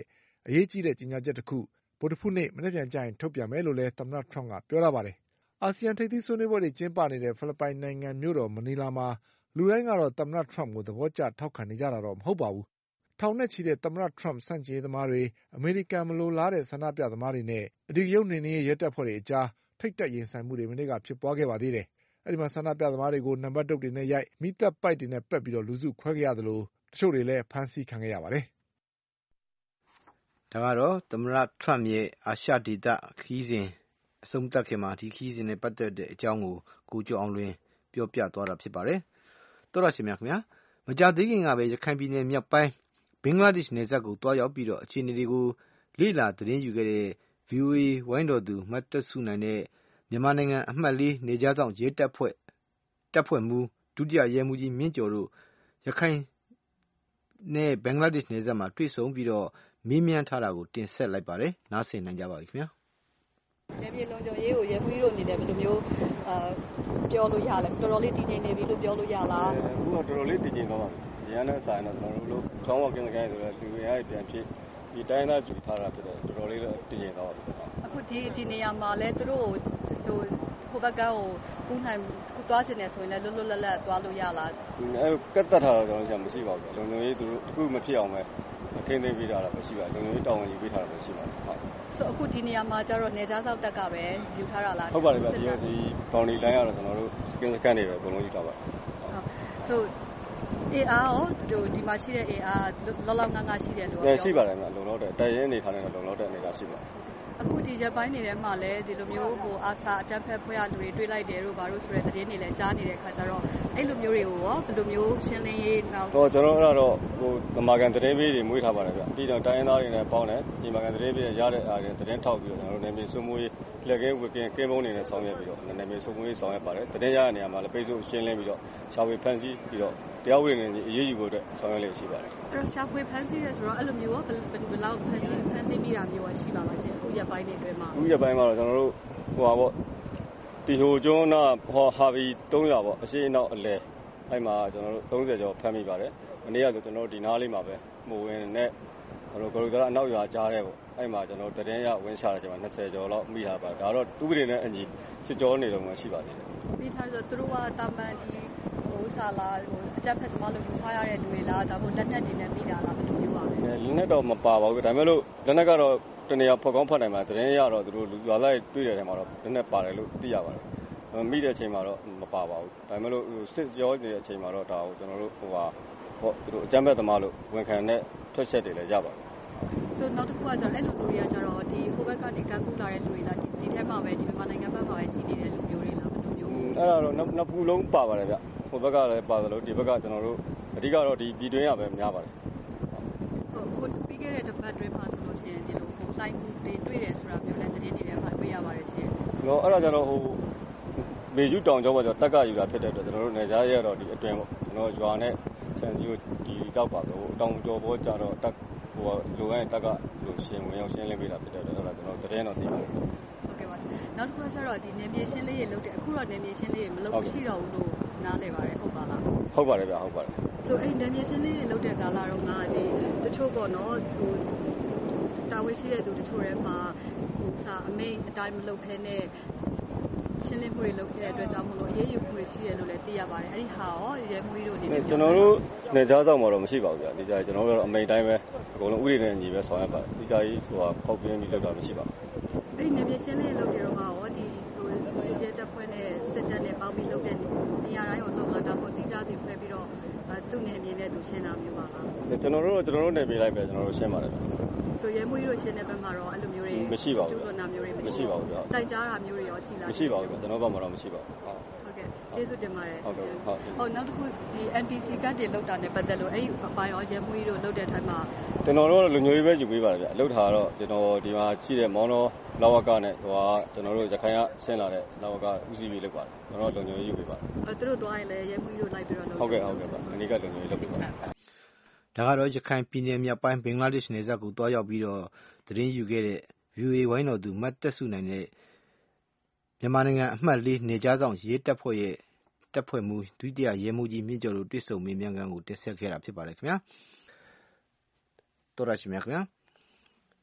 အရေးကြီးတဲ့ကြေညာချက်တစ်ခုဗုဒ္ဓဖူးနေ့မနေ့ပြန်ကြရင်ထုတ်ပြန်မယ်လို့လည်းသမ္မတထရမ့်ကပြောထားပါတယ်။အာဆီယံထိပ်သီးဆွေးနွေးပွဲတွေကျင်းပနေတဲ့ဖိလစ်ပိုင်နိုင်ငံမြို့တော်မနီလာမှာလူတိုင်းကတော့သမ္မတထရမ့်ကိုသဘောကျထောက်ခံနေကြတာတော့မဟုတ်ပါဘူး။ထောင်နဲ့ချီတဲ့သမ္မတထရမ့်ဆန့်ကျင်ရေးသမားတွေအမေရိကန်မလိုလားတဲ့ဆန္ဒပြသမားတွေနဲ့အဓိကရုဏ်းနှိမ်နင်းရေးရဲတပ်ဖွဲ့တွေအကြားထိပ်တက်ရင်ဆိုင်မှုတွေမနေ့ကဖြစ်ပွားခဲ့ပါသေးတယ်။အဲဒီမှာဆန္ဒပြသမားတွေကိုနံပါတ်တုတ်တွေနဲ့ရိုက်မီးသတ်ပိုက်တွေနဲ့ပက်ပြီးလူစုခွဲခဲ့ရသလိုတချို့တွေလည်းဖမ်းဆီးခံခဲ့ရပါတယ်။ဒါကတော့သမ္မတထရမ့်ရဲ့အာရှဒေသခရီးစဉ်အဆုံးသတ်ခင်မှာဒီခရီးစဉ်နဲ့ပတ်သက်တဲ့အကြောင်းကိုကိုကျော်အောင်လွင်ပြောပြသွားတာဖြစ်ပါတယ်။သောရရှင်များခင်ဗျာမကြသေးခင်ကပဲရခိုင်ပြည်နယ်မြောက်ပိုင်းဘင်္ဂလားဒေ့ရှ်နယ်စပ်ကိုတွားရောက်ပြီးတော့အခြေအနေတွေကိုလေ့လာသတင်းယူခဲ့တဲ့ ဗီအိုအေ ဝိုင်းတော်သူမတ်သက်စုနိုင်နဲ့မြန်မာနိုင်ငံအမှတ်လေးနေကြားဆောင်ရဲတပ်ဖွဲ့တပ်ဖွဲ့မှူးဒုတိယရဲမှူးကြီးမြင့်ကျော်တို့ရခိုင်နဲ့ဘင်္ဂလားဒေ့ရှ်နယ်စပ်မှာတွေ့ဆုံပြီးတော့မေးမြန်းထားတာကိုတင်ဆက်လိုက်ပါတယ်။နားဆင်နိုင်ကြပါပြီခင်ဗျာ။နယ်မြေလုံခြုံရေးကိုရဲမှူးတို့အနေနဲ့ဘယ်လိုမျိုးအာပြောလို့ရလဲတော်တော်လေးတည်ငြိမ်နေပြီလို့ပြောလို့ရလား။အခုတော့တော်တော်လေးတည်ငြိမ်သွားပါပြီ။ရန်တဲ့ဆိုင်တော့ကျွန်တော်တို့ကျောင်းဝကင်းကင်းဆိုတော့လူတွေအားပြန်ဖြစ်ဒီတိုင်းသားကြူထားတာဖြစ်တယ်တော်တော်လေးတည်ငြိမ်သွားပါပြီ။အခုဒီဒီနေရာမှာလဲသူတို့ဟိုဟိုဘက်ကဟိုကူးနိုင်ကူးသွားချင်တယ်ဆိုရင်လည်းလွတ်လွတ်လပ်လပ်သွားလို့ရလား။အဲကတ်တက်ထားတော့ကျွန်တော်မရှိပါဘူး။လုံခြုံရေးသူတို့အခုမဖြစ်အောင်ပဲထင်းသိမ်းပေးထားတာမရှိပါဘူး။လုံခြုံရေးတောင်းဝန်ယူပေးထားတာမရှိပါဘူး။ဟုတ်။ဆိုအခုဒီနေရာမှာကျတော့နေကြားဆောက်တက်ကပဲယူထားတာလား။ဟုတ်ပါတယ်ဗျ။ဒီဒီဘောင်ဒီလိုင်းကတော့ကျွန်တော်တို့စကင်စကန်တွေပဲအကုန်လုံးယူထားပါဟုတ်။ဆိုအေးအားရောဒီမှာရှိတဲ့အေးအားလောလောငန်းငါရှိတယ်လို့ပြောရှိပါတယ်ဗျလုံလောက်တဲ့တိုင်ရင်အနေထားနဲ့လုံလောက်တဲ့အနေထားရှိပါတယ်အခုဒီရက်ပိုင်းနေထဲမှာလည်းဒီလိုမျိုးဟိုအာစာအကြမ်းဖက်ဖွဲ့ရလူတွေတွေ့လိုက်တယ်လို့ဘာလို့ဆိုတဲ့သတင်းတွေလည်းကြားနေတဲ့ခါကျတော့အဲ့လိုမျိုးတွေကိုရောဘယ်လိုမျိုးရှင်းလင်းရေးနောက်တော့ကျွန်တော်အဲ့တော့ဟိုသမာကန်သတင်းပေးတွေမွေးထားပါတယ်ဗျပြီးတော့တိုင်းရင်းသားတွေနဲ့ပေါင်းတယ်ဒီမာကန်သတင်းပေးရတဲ့အားတွေသတင်းထောက်ပြီးတော့ကျွန်တော်တို့နေပြည်စုံမွေးလက်ကင်းဝကင်းကင်းပုံးတွေနဲ့ဆောင်ရွက်ပြီးတော့နေပြည်စုံမွေးဆောင်ရွက်ပါတယ်သတင်းရတဲ့နေရာမှာလည်းပိတ်ဆို့ရှင်းလင်းပြီးတော့ရှာဖွေဖန်ဆီးပြီးတော့တရားဝင်နေအရေးယူဖို့အတွက်ဆောင်ရွက်လေးရှိပါတယ်အဲ့တော့ရှာဖွေဖန်ဆီးရဲဆိုတော့အဲ့လိုမျိုးဘယ်ဘယ်လောက်ဖန်ဆီးဖန်ဆီးမိတာမျိုးရှိပါလားရှင်အခုရက်ပိုင်းတွေအတွင်းမှာအခုရက်ပိုင်းမှာတော့ကျွန်တော်တို့ဟိုပါပေါ့ဒီဟိုကျွန်းနာဟောဟာဘီသုံးရာပေါ့အရှိအနောက်အလဲအဲ့မှာကျွန်တော်တို့သုံးဆယ်ကျော်ဖမ်းမိပါတယ်မနေ့ကဆိုကျွန်တော်တို့ဒီနားလေးမှာပဲမိုးဝင်နဲ့ဟိုလိုကလိုကရအနောက်ရွာကြားတဲ့ပေါ့အဲ့မှာကျွန်တော်တို့တရင်ရဝင်းချတာကျွန်တော်နှစ်ဆယ်ကျော်လောက်မိထားပါတယ်ဒါတော့ဥပဒေနဲ့အညီစစ်ကြောနေတော့မှရှိပါသေးတယ်မိထားဆိုသူတို့ကတာမန်ဒီဟိုစားလာဟိုအကြက်ဖက်သမားလို့ယူဆရတဲ့လူတွေလားဒါမှမဟုတ်လက်နက်တွေနဲ့မိတာလားဘယ်လိုမျိုးပါလဲလက်နက်တော့မပါပါဘူးဒါပေမဲ့လို့လက်နက်ကတော့တနေရာဖောက်ကောင်းဖတ်နိုင်မှာတရင်ရတော့သူတို့ရွာလိုက်တွေ့တဲ့ထဲမှာတော့လက်နက်ပါတယ်လို့သိရပါတယ်မိတဲ့အချိန်မှာတော့မပါပါဘူးဒါပေမဲ့လို့စစ်ကြောနေတဲ့အချိန်မှာတော့ဒါကိုကျွန်တော်တို့ဟိုဟာဟောသူတို့အကြမ်းဖက်သမားလို့ဝန်ခံတဲ့ထွက်ချက်တွေလည်းရပါတယ်ဆိုနောက်တစ်ခုကကျတော့အဲ့လိုလူတွေကကျတော့ဒီဟိုဘက်ကနေကန်းကူလာတဲ့လူတွေလားဒီဒီထဲမှာပဲဒီမြန်မာနိုင်ငံဘက်မှာပဲရှိနေတဲ့လူမျိုးတွေလားဘယ်လိုမျိုးအဲ့ဒါတော့နှစ်ခုလုံးပါပါတယ်ဗျဟိုဘက်ကလည်းပါသလိုဒီဘက်ကကျွန်တော်တို့အဓိကတော့ဒီပြည်တွင်းရပဲများပါတယ်ဟုတ်ဟိုပြီးခဲ့တဲ့တစ်ပတ်တွင်းမှာဆိုလို့ရှိရင်ဒီလိုဟိုလိုင်းကူတွေတွေ့တယ်ဆိုတာမျိုးလည်းသတင်းတွေထဲမှာတွေ့ရပါတယ်ရှင်တော့အဲ့ဒါကျတော့ဟိုမေယူတောင်ကျောင်းကကျတော့တက်ကယူတာဖြစ်တဲ့အတွက်ကျွန်တော်တို့နေကြားရတော့ဒီအတွင်းပေါ့ကျွန်တော်ရွာနဲ့ဆန်ကြီးကိုဒီတောက်ပါတော့တောင်ကျော်ဘောကျတော့တက်ဟိုလိုကိုင်းတက်ကလို့ရှင်းဝင်ရောက်ရှင်းလင်းပေးတာဖြစ်တဲ့အတွက်အဲ့ဒါကျွန်တော်သတင်းတော့သိပါတယ်ဟုတ်ကဲ့ပါနောက်တစ်ခုကျတော့ဒီနေမြေရှင်းလေးရေလုပ်တဲ့အခုတော့နေမြေရှင်းလေးရေမလုပ်ရှိတော့ဘူးလို့နားလည်ပါတယ်ဟုတ်ပါလားဟုတ်ပါတယ်ဗျဟုတ်ပါတယ်ဆိုအဲ့နေမြေရှင်းလေးရေလုပ်တဲ့ကာလတော့ငါဒီတချို့ပေါ့နော်ဟိုတာဝန်ရှိတဲ့သူတချို့တွေမှာဟိုစာအမိန်အတိုင်းမလုပ်ဖဲနဲ့ရှင်းလင်းမှုတွေလုပ်ခဲ့တဲ့အတွက်ကြောင့်မလို့အရေးယူမှုတွေရှိတယ်လို့လည်းသိရပါတယ်အဲ့ဒီဟာရောရဲမှုတွေအနေနဲ့ကျွန်တော်တို့နေကြားဆောင်မှာတော့မရှိပါဘူးဗျဒီကြကျွန်တော်တို့ကတော့အမိန်တိုင်းပဲအကုန်လုံးဥပဒေနဲ့ညီပဲဆောင်ရွက်ပါတယ်ဒီကြကြီးဟိုဟာပေါက်ပြင်းပြီးလောက်တာမရှိပါဘူးအဲ့ဒီနေမြေရှင်းလင်းလုပ်တဲ့တော့ဟာရောဒီဟိုရဲတပ်ဖွဲ့နဲ့စစ်တပ်နဲ့ပေါင်းပြီးလုပ်တဲ့နေရာတိုင်းကိုလုပ်လာတာပေါ့တိကျစီဖွဲ့ပြီးတော့သူ့နေမြေနဲ့သူရှင်းတာမျိုးပါလားကျွန်တော်တို့ကျွန်တော်တို့နေပြည်လိုက်ပဲကျွန်တော်တို့ရှင်းပါတယ်ဗျဆိုရဲမှုတို့ရှင်းတဲ့ဘက်မှာတော့အဲ့လိုမျိုးတွေမရှိပါဘူးကျူးလွန်တာမျိုးတွေမရှိပါဘူးဗျတိုင်ကြားတာမျိုးတွေရောရှိလားမရှိပါဘူးဗျကျွန်တော်ဘက်မှာတော့မရှိပါဘူးဟုတ်ကဲ့ကျေးဇူးတင်ပါတယ်ဟုတ်ကဲ့ဟုတ်ဟုတ်နောက်တစ်ခုဒီ N P C ကတ်တွေလောက်တာနဲ့ပတ်သက်လို့အဲ့ဒီအပိုင်းရောရဲမှုတို့လောက်တဲ့ထိုင်မှာကျွန်တော်တို့လူမျိုးရေးပဲယူပေးပါတယ်ဗျလောက်တာတော့ကျွန်တော်ဒီမှာရှိတဲ့မောင်တော်လောဝကနဲ့ဟိုကကျွန်တော်တို့ရခိုင်ကဆင်းလာတဲ့လောဝကဦးစီးပြီးလုပ်ပါတယ်ကျွန်တော်တို့လူမျိုးရေးယူပေးပါတယ်အဲသူတို့သွားရင်လည်းရဲမှုတို့လိုက်ပြီးတော့လုပ်ဟုတ်ကဲ့ဟုတ်ကဲ့ပါအနည်းကလူမျိုးရေးလုပ်ပေးပါတယ်ဒါကတော့ရခိုင်ပြည်နယ်မြောက်ပိုင်းဘင်္ဂလားဒေ့ရှ်နယ်စပ်ကိုတွားရောက်ပြီးတော့သတင်းယူခဲ့တဲ့ ဗီအိုအေ ဝိုင်းတော်သူမတ်သက်စုနိုင်နဲ့မြန်မာနိုင်ငံအမှတ်လေးနေကြားဆောင်ရဲတပ်ဖွဲ့ရဲ့တပ်ဖွဲ့မှူးဒုတိယရဲမှူးကြီးမြင့်ကျော်တို့တွေ့ဆုံမေးမြန်းခန်းကိုတင်ဆက်ခဲ့တာဖြစ်ပါတယ်ခင်ဗျာတော်ရရှိမြခင်ဗျာ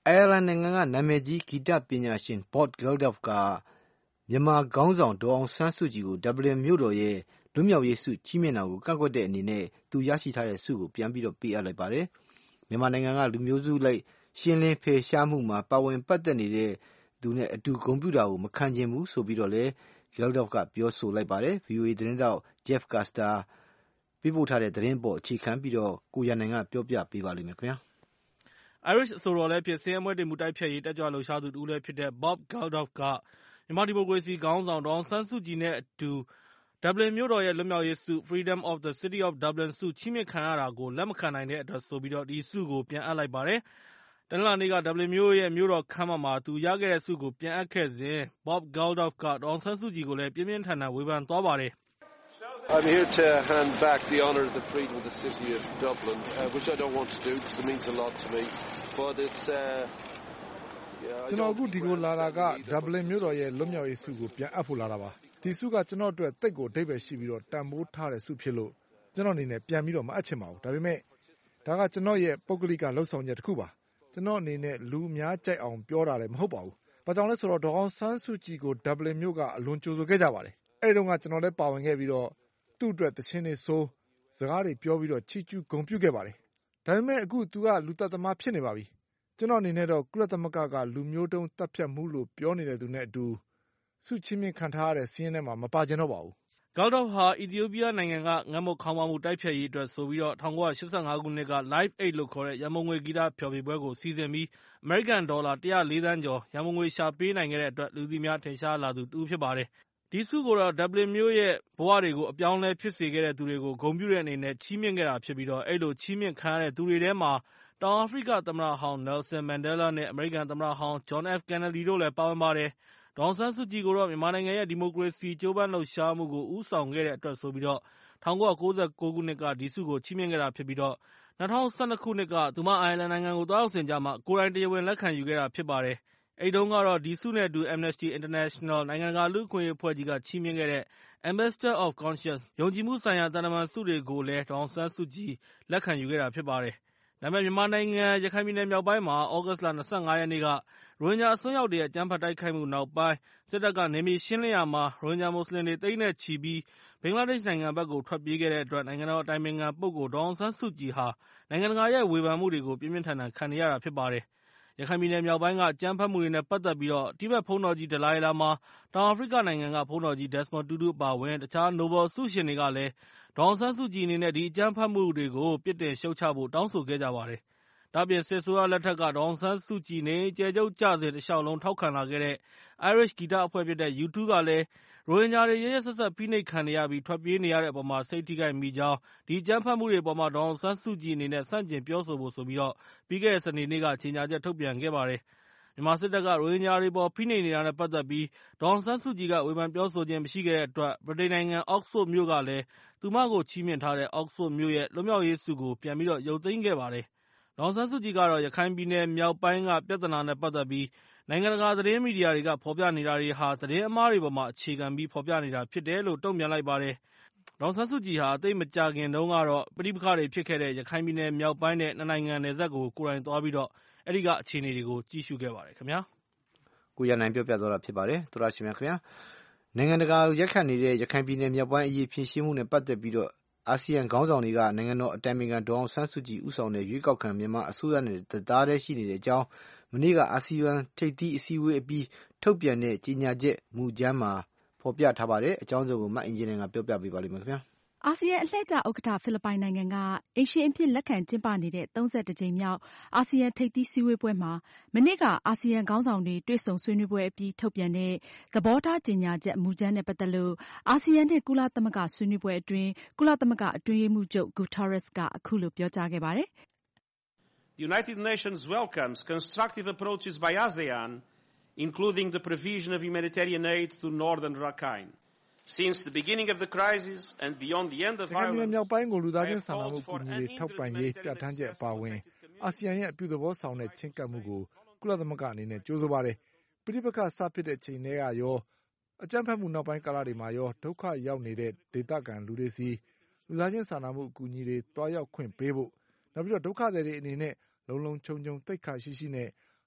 အိုင်ယာလန်နိုင်ငံကနာမည်ကြီးဂီတပညာရှင် Bob Geldof ကမြန်မာခေါင်းဆောင်ဒေါ်အောင်ဆန်းစုကြည်ကို Dublin မြို့တော်ရဲ့လွတ်မြောက်ရေးဆုချီးမြှင့်တာကိုကန့်ကွက်တဲ့အနေနဲ့သူရရှိထားတဲ့ဆုကိုပြန်ပြီးပေးအပ်လိုက်ပါတယ်။မြန်မာနိုင်ငံကလူမျိုးစုလိုက်ရှင်းလင်းဖယ်ရှားမှုမှာပါဝင်ပတ်သက်နေတဲ့သူနဲ့အတူဂုဏ်ပြုတာကိုမခံချင်ဘူးဆိုပြီးတော့လည်း Geldof ကပြောဆိုလိုက်ပါတယ်။ ဗွီအိုအေသတင်းထောက် Jeff Custer ပေးပို့ထားတဲ့သတင်းပေါ်အခြေခံပြီးတော့ကိုရန်နိုင်ကပြောပြပေးပါလိမ့်မယ်ခင်ဗျာ။ Irish အဆိုတော်လည်းဖြစ်ဆင်းရဲမွဲတေမှုတိုက်ဖျက်ရေးတက်ကြွလှုပ်ရှားသူတဦးလည်းဖြစ်တဲ့ Bob Geldof ကမြန်မာဒီမိုကရေစီခေါင်းဆောင်ဒေါ်အောင်ဆန်းစုကြည်နဲ့အတူDublin မြို့တော်ရဲ့လွတ်မြောက်ရေးဆု Freedom of the City of Dublin ဆုချီးမြှင့်ခံရတာကိုလက်မခံနိုင်တဲ့အတွက်ဆိုပြီးဒီဆုကိုပြန်အပ်လိုက်ပါတယ်။တနင်္လာနေ့က Dublin မြို့ရဲ့မြို့တော်ခန်းမမှာသူရခဲ့တဲ့ဆုကိုပြန်အပ်ခဲ့စဉ် Bob Geldof ကဒေါ်အောင်ဆန်းစုကြည်ကိုလည်းပြင်းပြင်းထန်ထန်ဝေဖန်သွားပါတယ်။ I'm here to hand back the honour of the freedom of the city of Dublin, uh, which I don't want to do because it means a lot to me. But it's uh, ကျွန်တော်အခုဒီကိုလာတာက Dublin မြို့တော်ရဲ့လွတ်မြောက်ရေးဆုကိုပြန်အပ်ဖို့လာတာပါ။ဒီဆုကကျွန်တော်အတွက်သိပ်ကိုအဓိပ္ပာယ်ရှိပြီးတော့တန်ဖိုးထားတဲ့ဆုဖြစ်လို့ကျွန်တော်အနေနဲ့ပြန်ပြီးတော့မအပ်ချင်ပါဘူး။ဒါပေမဲ့ဒါကကျွန်တော်ရဲ့ပုဂ္ဂလိကလှုပ်ဆောင်ချက်တစ်ခုပါ။ကျွန်တော်အနေနဲ့လူအများကြိုက်အောင်ပြောတာလည်းမဟုတ်ပါဘူး။ဘာကြောင့်လဲဆိုတော့ဒေါ်အောင်ဆန်းစုကြည်ကို Dublin မြို့ကအလွန်ကြိုဆိုခဲ့ကြပါတယ်။အဲဒီတုန်းကကျွန်တော်လည်းပါဝင်ခဲ့ပြီးတော့သူ့အတွက်သချင်းတွေဆိုစကားတွေပြောပြီးတော့ချီးကျူးဂုဏ်ပြုခဲ့ပါတယ်။ဒါပေမဲ့အခုသူကလူသက်သမားဖြစ်နေပါပြီ။ကျွန်တော်အနေနဲ့တော့ကုလသမဂ္ဂကလူမျိုးတုံးတပ်ဖြတ်မှုလို့ပြောနေတဲ့သူနဲ့အတူဆုချီးမြှင့်ခံထားရတဲ့စီးရင်ထဲမှာမပါကျင်တော့ပါဘူး။ Geldof ဟာအီသီယိုးပီးယားနိုင်ငံကငတ်မွတ်ခေါင်းပါးမှုတိုက်ဖျက်ရေးအတွက်ဆိုပြီးတော့၁၉၈၅ခုနှစ်က Live Aid လို့ခေါ်တဲ့ရန်ပုံငွေဂီတဖျော်ဖြေပွဲကိုစီစဉ်ပြီးအမေရိကန်ဒေါ်လာ၁၀၄သန်းကျော်ရန်ပုံငွေရှာပေးနိုင်ခဲ့တဲ့အတွက်လူသိများထင်ရှားလာသူတဦးဖြစ်ပါတယ်။ဒီဆုကိုတော့ Dublin မြို့ရဲ့ဘဝတွေကိုအပြောင်းအလဲဖြစ်စေခဲ့တဲ့သူတွေကိုဂုဏ်ပြုတဲ့အနေနဲ့ချီးမြှင့်ခဲ့တာဖြစ်ပြီးတော့အဲဒီလိုချီးမြှင့်ခံရတဲ့သူတွေထဲမှာတောင်အာဖရိကသမ္မတဟောင်း Nelson Mandela နဲ့အမေရိကန်သမ္မတဟောင်း John F Kennedy တို့လည်းပါဝင်ပါတယ်။ဒေါ်အောင်ဆန်းစုကြည်ကိုတော့မြန်မာနိုင်ငံရဲ့ဒီမိုကရေစီကြိုးပမ်းလှုပ်ရှားမှုကိုဦးဆောင်ခဲ့တဲ့အတွက်ဆိုပြီးတော့၁၉၉၉ခုနှစ်ကဒီဆုကိုချီးမြှင့်ခဲ့တာဖြစ်ပြီးတော့၂၀၁၂ခုနှစ်ကသူမအိုင်ယာလန်နိုင်ငံကိုသွားရောက်စဉ်ကျမှကိုယ်တိုင်တရားဝင်လက်ခံယူခဲ့တာဖြစ်ပါတယ်။အဲဒီတုန်းကတော့ဒီဆုနဲ့အတူ Amnesty International နိုင်ငံတကာလူ့အခွင့်အရေးအဖွဲ့ကြီးကချီးမြှင့်ခဲ့တဲ့ Ambassador of Conscience ယုံကြည်မှုဆိုင်ရာသံတမန်ဆုတွေကိုလည်းဒေါ်အောင်ဆန်းစုကြည်လက်ခံယူခဲ့တာဖြစ်ပါတယ်။ဒါပေမဲ့မြန်မာနိုင်ငံရခိုင်ပြည်နယ်မြောက်ပိုင်းမှာသြဂုတ်လ၂၅ရက်နေ့ကရိုဟင်ဂျာအစွန်းရောက်တွေရဲ့အကြမ်းဖက်တိုက်ခိုက်မှုနောက်ပိုင်းစစ်တပ်ကနယ်မြေရှင်းလင်းရာမှာရိုဟင်ဂျာမွတ်စလင်တွေသိန်းနဲ့ချီပြီးဘင်္ဂလားဒေ့ရှ်နိုင်ငံဘက်ကိုထွက်ပြေးခဲ့တဲ့အတွက်နိုင်ငံတော်အတိုင်ပင်ခံပုဂ္ဂိုလ်ဒေါ်အောင်ဆန်းစုကြည်ဟာနိုင်ငံတကာရဲ့ဝေဖန်မှုတွေကိုပြင်းပြင်းထန်ထန်ခံနေရတာဖြစ်ပါတယ်။ရခိုင်ပြည်နယ်မြောက်ပိုင်းကအကြမ်းဖက်မှုတွေနဲ့ပတ်သက်ပြီးတော့တိဘက်ဘုန်းတော်ကြီးဒလိုင်းလာမာတောင်အာဖရိကနိုင်ငံကဘုန်းတော်ကြီး Desmond Tutu အပါအဝင်တခြားနိုဘယ်ဆုရှင်တွေကလည်းဒေါ်အောင်ဆန်းစုကြည်အနေနဲ့ဒီအကြမ်းဖက်မှုတွေကိုပြစ်တင်ရှုတ်ချဖို့တောင်းဆိုခဲ့ကြပါတယ်။ဒါ့အပြင်စစ်အစိုးရလက်ထက်ကဒေါ်အောင်ဆန်းစုကြည်နေကျယ်ကျုပ်ကျစဉ်တလျှောက်လုံးထောက်ခံလာခဲ့တဲ့ Irish ဂီတအဖွဲ့ဖြစ်တဲ့ ယူတူကလည်းရိုဟင်ဂျာတွေရက်ရက်စက်စက်ဖိနှိပ်ခံနေရပြီးထွက်ပြေးနေရတဲ့အပေါ်မှာစိတ်ထိခိုက်မိကြောင်းဒီအကြမ်းဖက်မှုတွေအပေါ်မှာဒေါ်အောင်ဆန်းစုကြည်အနေနဲ့ဆန့်ကျင်ပြောဆိုဖို့ဆိုပြီးတော့ပြီးခဲ့တဲ့စနေနေ့ကကြေညာချက်ထုတ်ပြန်ခဲ့ပါတယ်။မြန်မာစစ်တပ်ကရိုဟင်ဂျာတွေပေါ်ဖိနှိပ်နေတာနဲ့ပတ်သက်ပြီးဒေါ်အောင်ဆန်းစုကြည်ကဝေဖန်ပြောဆိုခြင်းမရှိခဲ့တဲ့အတွက်ဗြိတိန်နိုင်ငံ Oxford မြို့ကလည်းသူမကိုချီးမြှင့်ထားတဲ့ Oxford မြို့ရဲ့လွတ်မြောက်ရေးဆုကိုပြန်ပြီးတော့ရုပ်သိမ်းခဲ့ပါတယ်။ဒေါ်အောင်ဆန်းစုကြည်ကတော့ရခိုင်ပြည်နယ်မြောက်ပိုင်းကပြဿနာနဲ့ပတ်သက်ပြီးနိုင်ငံတကာသတင်းမီဒီယာတွေကဖော်ပြနေတာတွေဟာသတင်းအမှားတွေပေါ်မှာအခြေခံပြီးဖော်ပြနေတာဖြစ်တယ်လို့တုံ့ပြန်လိုက်ပါတယ်။ဒေါ်အောင်ဆန်းစုကြည်ဟာသိပ်မကြာခင်တုန်းကတော့ပဋိပက္ခတွေဖြစ်ခဲ့တဲ့ရခိုင်ပြည်နယ်မြောက်ပိုင်းနဲ့နှစ်နိုင်ငံနယ်စပ်ကိုကိုယ်တိုင်သွားပြီးတော့အဲဒီကအခြေအနေတွေကိုကြည့်ရှုခဲ့ပါတယ်ခင်ဗျာ။ကိုရနိုင်ပြောပြသွားတာဖြစ်ပါတယ်။သောရရှင်များခင်ဗျာ။နိုင်ငံတကာရက်ခတ်နေတဲ့ရခိုင်ပြည်နယ်မြောက်ပိုင်းအရေးဖြေရှင်းမှုနဲ့ပတ်သက်ပြီးတော့အာဆီယံခေါင်းဆောင်တွေကနိုင်ငံတော်အတိုင်ပင်ခံဒေါ်အောင်ဆန်းစုကြည်ဦးဆောင်တဲ့ရွေးကောက်ခံမြန်မာအစိုးရနဲ့တသားတည်းရှိနေတဲ့အကြောင်းမနေ့ကအာဆီယံထိပ်သီးအစည်းအဝေးအပြီးထုတ်ပြန်တဲ့ကြေညာချက်မူကြမ်းမှာဖော်ပြထားပါတယ်။အကြောင်းစုံကိုမအင်ဂျင်နီယာကပြောပြပေးပါလိမ့်မယ်ခင်ဗျာ။အာဆီယံအလှည့်ကျဥက္ကဋ္ဌဖိလစ်ပိုင်နိုင်ငံကအိမ်ရှင်အဖြစ်လက်ခံကျင်းပနေတဲ့သုံးဆယ့်တစ်ကြိမ်မြောက်အာဆီယံထိပ်သီးစည်းဝေးပွဲမှာမနေ့ကအာဆီယံခေါင်းဆောင်တွေတွေ့ဆုံဆွေးနွေးပွဲအပြီးထုတ်ပြန်တဲ့သဘောထားကြေညာချက်မူကြမ်းနဲ့ပတ်သက်လို့အာဆီယံနဲ့ကုလသမဂ္ဂဆွေးနွေးပွဲအတွင်းကုလသမဂ္ဂအတွင်းရေးမှူးချုပ် Guterres ကအခုလိုပြောကြားခဲ့ပါတယ်။ The United Nations welcomes constructive approaches by ASEAN, including the provision of humanitarian aid to northern Rakhine.Since the beginning of the crisis and beyond the end of violence, မြောက်ပိုင်းကိုလူသားချင်းစာနာမှုကူညီရေးထောက်ပံ့ရေးပြဋ္ဌာန်းချက်အပါအဝင်အာဆီယံရဲ့အပြုသဘောဆောင်တဲ့ချဉ်းကပ်မှုကိုကုလသမဂ္ဂအနေနဲ့ကြိုးဆိုပါတယ်။ပဋိပက္ခစဖြစ်တဲ့ချိန်တွေကရောအကြမ်းဖက်မှုနောက်ပိုင်းကာလတွေမှာရောဒုက္ခရောက်နေတဲ့ဒေသခံလူတွေစီလူသားချင်းစာနာမှုအကူအညီတွေတွားရောက်ခွင့်ပေးဖို့နောက်ပြီးတော့ဒုက္ခသည်တွေအနေနဲ့လုံလုံခြုံခြုံသိက္ခာရှိရှိနဲ့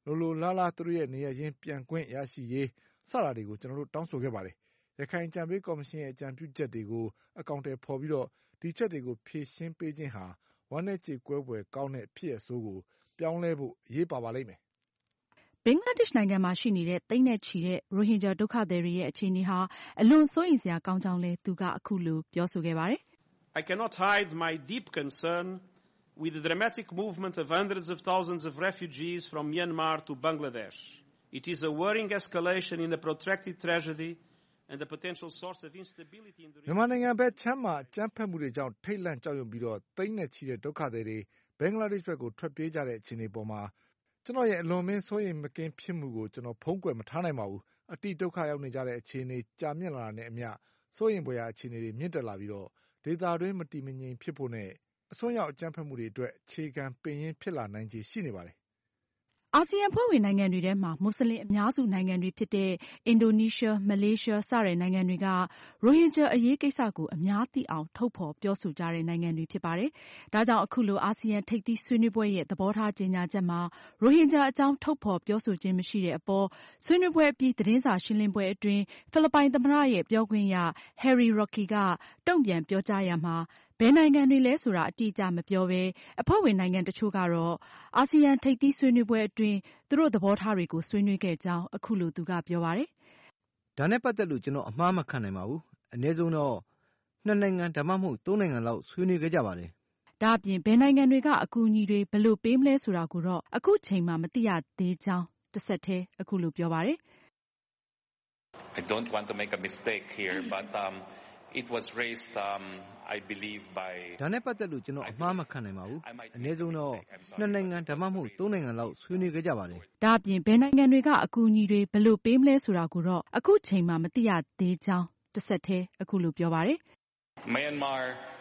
လိုလိုလားလားသူတို့ရဲ့နေရရင်းပြန်ခွင့်ရရှိရေးစတာတွေကိုကျွန်တော်တို့တောင်းဆိုခဲ့ပါတယ်ရခိုင်အကြံပေးကော်မရှင်ရဲ့အကြံပြုချက်တွေကိုအကောင့်တွေဖော်ပြီးတော့ဒီချက်တွေကိုဖြည့်ရှင်းပေးခြင်းဟာဝမ်းနဲ့ကြေကွဲပွဲကောင်းတဲ့ဖြစ်အဆိုးကိုပြောင်းလဲဖို့အရေးပါပါလိမ့်မယ်ဘင်္ဂလားဒေ့ရှ်နိုင်ငံမှာရှိနေတဲ့သိန်းနဲ့ချီတဲ့ရိုဟင်ဂျာဒုက္ခသည်တွေရဲ့အခြေအနေဟာအလွန်စိုးရိမ်စရာကောင်းကြောင်းလဲသူကအခုလိုပြောဆိုခဲ့ပါတယ် I cannot hide my deep concern with the dramatic movement of hundreds of thousands of refugees from Myanmar to Bangladesh. It is a worrying escalation in a protracted tragedy and a potential source of instability in the region. မြန်မာနိုင်ငံဘက်ချမ်းမှာကြမ်းဖက်မှုတွေကြောင့်ထိတ်လန့်ကြောက်ရွံ့ပြီးတော့သိန်းနဲ့ချီတဲ့ဒုက္ခသည်တွေဘင်္ဂလားဒေ့ရှ်ဘက်ကိုထွက်ပြေးကြတဲ့အခြေအနေပေါ်မှာကျွန်တော်ရဲ့အလွန်မင်းစိုးရိမ်မကင်းဖြစ်မှုကိုကျွန်တော်ဖုံးကွယ်မထားနိုင်ပါဘူးအတိဒုက္ခရောက်နေကြတဲ့အခြေအနေကြာမြင့်လာတဲ့နဲ့အမျှစိုးရိမ်ဖွယ်ရာအခြေအနေတွေမြင့်တက်လာပြီးတော့ဒေသတွင်းမတည်မငြိမ်ဖြစ်ဖို့နဲ့အစွန်းရောက်အကြမ်းဖက်မှုတွေအတွက်အခြေခံပင်ရင်းဖြစ်လာနိုင်ခြေရှိနေပါတယ်အာဆီယံဖွဲ့ဝင်နိုင်ငံတွေထဲမှာမွတ်စလင်အများစုနိုင်ငံတွေဖြစ်တဲ့အင်ဒိုနီးရှားမလေးရှားစတဲ့နိုင်ငံတွေကရိုဟင်ဂျာအရေးကိစ္စကိုအများသိအောင်ထုတ်ဖော်ပြောဆိုကြတဲ့နိုင်ငံတွေဖြစ်ပါတယ်။ဒါကြောင့်အခုလိုအာဆီယံထိပ်သီးဆွေးနွေးပွဲရဲ့သဘောထားကြေညာချက်မှာရိုဟင်ဂျာအကြောင်းထုတ်ဖော်ပြောဆိုခြင်းမရှိတဲ့အပေါ်ဆွေးနွေးပွဲအပြီးသတင်းစာရှင်းလင်းပွဲအတွင်းဖိလစ်ပိုင်သမ္မတရဲ့ပြောခွင့်ရ Harry Roque ကတုံ့ပြန်ပြောကြားရာမှာဘယ်နိုင်ငံတွေလဲဆိုတာအတိအကျမပြောဘဲအဖွဲ့ဝင်နိုင်ငံတချို့ကတော့အာဆီယံထိပ်သီးဆွေးနွေးပွဲအတွင်းသူတို့သဘောထားတွေကိုဆွေးနွေးခဲ့ကြောင်းအခုလိုသူကပြောပါတယ်။ဒါနဲ့ပတ်သက်လို့ကျွန်တော်အမှားမခံနိုင်ပါဘူး။အနည်းဆုံးတော့နှစ်နိုင်ငံဒါမှမဟုတ်သုံးနိုင်ငံလောက်ဆွေးနွေးခဲ့ကြပါတယ်။ဒါအပြင်ဘယ်နိုင်ငံတွေကအကူအညီတွေဘယ်လိုပေးမလဲဆိုတာကိုတော့အခုချိန်မှမသိရသေးကြောင်းတစ်ဆက်တည်းအခုလိုပြောပါတယ်။ I don't want to make a mistake here but um It was raised, um, I believe, by... ဒါနဲ့ပတ်သက်လို့ကျွန်တော်အမှားမခံနိုင်ပါဘူး။အနည်းဆုံးတော့နှစ်နိုင်ငံဒါမှမဟုတ်သုံးနိုင်ငံလောက်ဆွေးနွေးခဲ့ကြပါတယ်။ဒါအပြင်ဘယ်နိုင်ငံတွေကအကူအညီတွေဘယ်လိုပေးမလဲဆိုတာကိုတော့အခုချိန်မှမသိရသေးကြောင်းတစ်ဆက်တည်းအခုလိုပြောပါတယ်။ Myanmar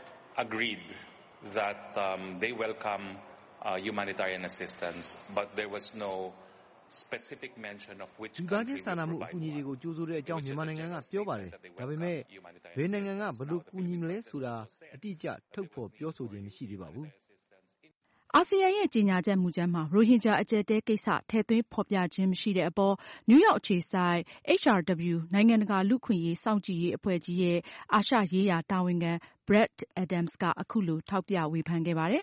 agreed that um, they welcome uh, humanitarian assistance, but there was no specific mention of which country လူသားချင်းစာနာမှုအကူအညီတွေကိုကြိုးဆိုတဲ့အကြောင်းမြန်မာနိုင်ငံကပြောပါတယ်။ဒါပေမဲ့ဘယ်နိုင်ငံကဘယ်လိုကူညီမလဲဆိုတာအတိအကျထုတ်ဖော်ပြောဆိုခြင်းမရှိသေးပါဘူး။အာဆီယံရဲ့ကြေညာချက်မူကြမ်းမှာရိုဟင်ဂျာအကျပ်အတည်းကိစ္စထည့်သွင်းဖော်ပြခြင်းမရှိတဲ့အပေါ်နယူးယောက်အခြေစိုက် H R W နိုင်ငံတကာလူ့အခွင့်အရေးစောင့်ကြည့်ရေးအဖွဲ့ကြီးရဲ့အာရှရေးရာတာဝန်ခံ Brad Adams ကအခုလိုထောက်ပြဝေဖန်ခဲ့ပါတယ်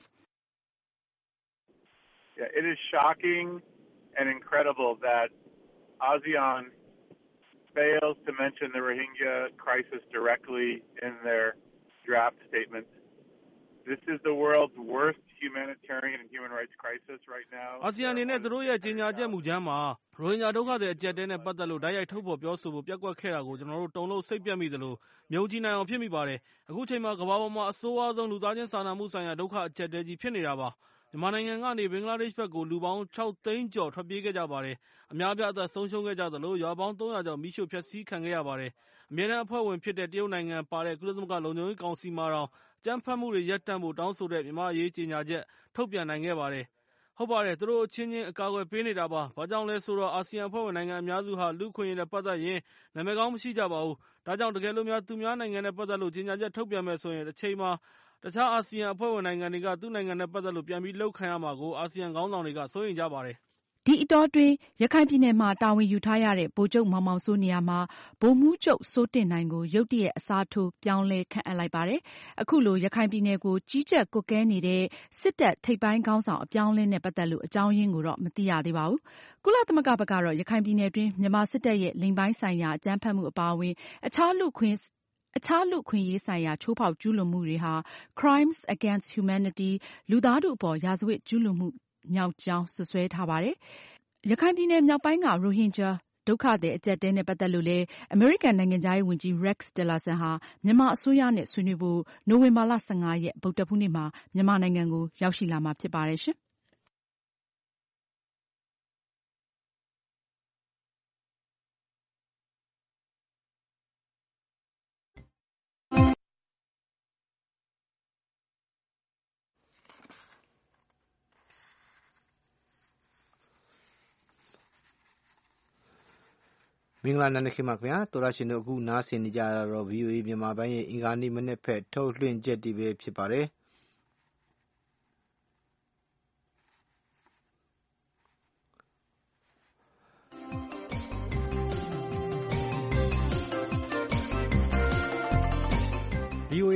။ Yeah, it is shocking and incredible that ASEAN fails to mention the Rohingya crisis directly in their draft statement. This is the world's worst humanitarian and human rights crisis right now. အာဆီယံအနေနဲ့သူတို့ရဲ့ကြေညာချက်မူကြမ်းမှာရိုဟင်ဂျာဒုက္ခသည်အကျပ်အတည်းနဲ့ပတ်သက်လို့တိုက်ရိုက်ထုတ်ဖော်ပြောဆိုဖို့ပျက်ကွက်ခဲ့တာကိုကျွန်တော်တို့တုန်လှုပ်စိတ်ပျက်မိသလိုမြုံကြည်နိုင်အောင်ဖြစ်မိပါတယ်။အခုချိန်မှာကမ္ဘာပေါ်မှာအဆိုးဝါးဆုံးလူသားချင်းစာနာမှုဆိုင်ရာဒုက္ခအကျပ်အတည်းကြီးဖြစ်နေတာပါ။မြန်မာနိုင်ငံကနေဘင်္ဂလားဒေ့ရှ်ဘက်ကိုလူပေါင်းခြောက်သိန်းကျော်ထွက်ပြေးခဲ့ကြပါတယ်။အများအပြားအသက်ဆုံးရှုံးခဲ့ကြသလိုရွာပေါင်းသုံးရာကျော်မီးရှို့ဖျက်ဆီးခံခဲ့ရပါတယ်။အမြဲတမ်းအဖွဲ့ဝင်ဖြစ်တဲ့တရုတ်နိုင်ငံပါတဲ့ကုလသမဂ္ဂလုံခြုံရေးကောင်စီမှာတောင်အကြမ်းဖက်မှုတွေရပ်တန့်ဖို့တောင်းဆိုတဲ့မြန်မာအရေးကြေညာချက်ထုတ်ပြန်နိုင်ခဲ့ပါတယ်။ဟုတ်ပါတယ်သူတို့အချင်းချင်းအကာအကွယ်ပေးနေတာပါ။ဘာကြောင့်လဲဆိုတော့အာဆီယံအဖွဲ့ဝင်နိုင်ငံအများစုဟာလူ့အခွင့်အရေးနဲ့ပတ်သက်ရင်နာမည်ကောင်းမရှိကြပါဘူး။ဒါကြောင့်တကယ်လို့များသူများနိုင်ငံနဲ့ပတ်သက်လို့ကြေညာချက်ထုတ်ပြန်မယ်ဆိုရင်တစ်ချိန်မှာတခြားအာဆီယံအဖွဲ့ဝင်နိုင်ငံတွေကသူ့နိုင်ငံနဲ့ပတ်သက်လို့ပြန်ပြီးလုပ်ခံရမှာကိုအာဆီယံခေါင်းဆောင်တွေကစိုးရိမ်ကြပါတယ်။ဒီအတောအတွင်းရခိုင်ပြည်နယ်မှာတာဝန်ယူထားရတဲ့ဗိုလ်ချုပ်မောင်မောင်စိုးနေရာမှာဗိုလ်မှူးချုပ်စိုးတင့်နိုင်ကိုရုတ်တရက်အစားထိုးပြောင်းလဲခန့်အပ်လိုက်ပါတယ်။အခုလိုရခိုင်ပြည်နယ်ကိုကြီးကြပ်ကွပ်ကဲနေတဲ့စစ်တပ်ထိပ်ပိုင်းခေါင်းဆောင်အပြောင်းအလဲနဲ့ပတ်သက်လို့အကြောင်းရင်းကိုတော့မသိရသေးပါဘူး။ကုလသမဂ္ဂဘက်ကတော့ရခိုင်ပြည်နယ်တွင်းမြန်မာစစ်တပ်ရဲ့လိင်ပိုင်းဆိုင်ရာအကြမ်းဖက်မှုအပါအဝင်အခြားလူ့ခွင့်အခြားလူ့ခွင့်ရေးဆိုင်ရာချိုးဖောက်ကျူးလွန်မှုတွေဟာ crimes against humanity လူသားထုအပေါ်ရာဇဝတ်ကျူးလွန်မှုမြောက်ကြောင်းစွပ်စွဲထားပါတယ်။ရခိုင်ပြည်နယ်မြောက်ပိုင်းကရိုဟင်ဂျာဒုက္ခသည်အကျပ်အတည်းနဲ့ပတ်သက်လို့လည်းအမေရိကန်နိုင်ငံခြားရေးဝန်ကြီး Rex Tillerson ဟာမြန်မာအစိုးရနဲ့ဆွေးနွေးဖို့နိုဝင်ဘာလ ၁၅ ရက်ဗုဒ္ဓဟူးနေ့မှာမြန်မာနိုင်ငံကိုရောက်ရှိလာမှာဖြစ်ပါတယ်ရှင်။မင်္ဂလာနံနက်ခင်းပါခင်ဗျာတော်ရရှင်တို့အခုနားဆင်နေကြရတော့ ဗီအိုအေ မြန်မာပိုင်းရဲ့အင်္ဂါနေ့မနေ့ဖက်ထုတ်လွှင့်ချက်တွေပဲဖြစ်ပါတယ်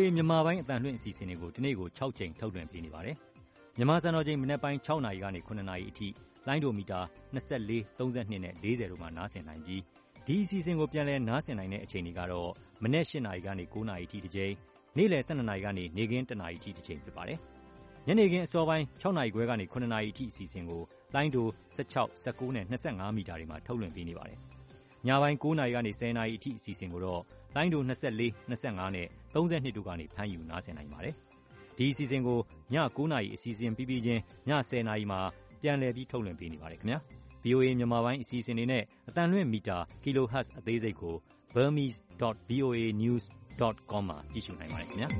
အေ မြန်မာပိုင်းအတန်လွင့်အစီအစဉ်တွေကိုဒီနေ့ကို၆ချိန်ထုတ်လွှင့်ပေးနေပါတယ်။မြန်မာစံတော်ချိန်မနက်ပိုင်း၆နာရီကနေ၇နာရီအထိလိုင်းဒိုမီတာ၂၄၊၃၂နဲ့၄၀တို့မှာနားဆင်နိုင်ပြီးဒီအစီအစဉ်ကိုပြန်လည်နားဆင်နိုင်တဲ့အချိန်တွေကတော့မနက်၈နာရီကနေ၉နာရီအထိတစ်ချိန်နေ့လယ်၁၂နာရီကနေနေ့ခင်း၁နာရီအထိတစ်ချိန်ဖြစ်ပါတယ်။ညနေခင်းအစောပိုင်း၆နာရီခွဲကနေ၇နာရီအထိအစီအစဉ်ကိုလိုင်းဒို၁၆၊၁၉နဲ့၂၅မီတာတွေမှာထုတ်လွှင့်ပေးနေပါတယ်။ညပိုင်း၉နာရီကနေ၁၀နာရီအထိအစီအစဉ်ကိုတော့လိုင်းဒို၂၄၊၂၅နဲ့၃၂တို့ကနေဖမ်းယူနားဆင်နိုင်ပါတယ်။ဒီအစီအစဉ်ကိုည၉နာရီအစီအစဉ်ပြီးပြီးချင်းည၁၀နာရီမှာပြန်လည်ပြီးထုတ်လွှင့်ပေးနေပါတယ်ခင်ဗျာ။ ဗီအိုအေ မြန်မာပိုင်းအစီအစဉ်တွေနဲ့အတန်လွင့်မီတာ kilohertz အသေးစိတ်ကို burmese dot v o a news dot com မှာကြည့်ရှုနိုင်ပါတယ်ခင်ဗျာ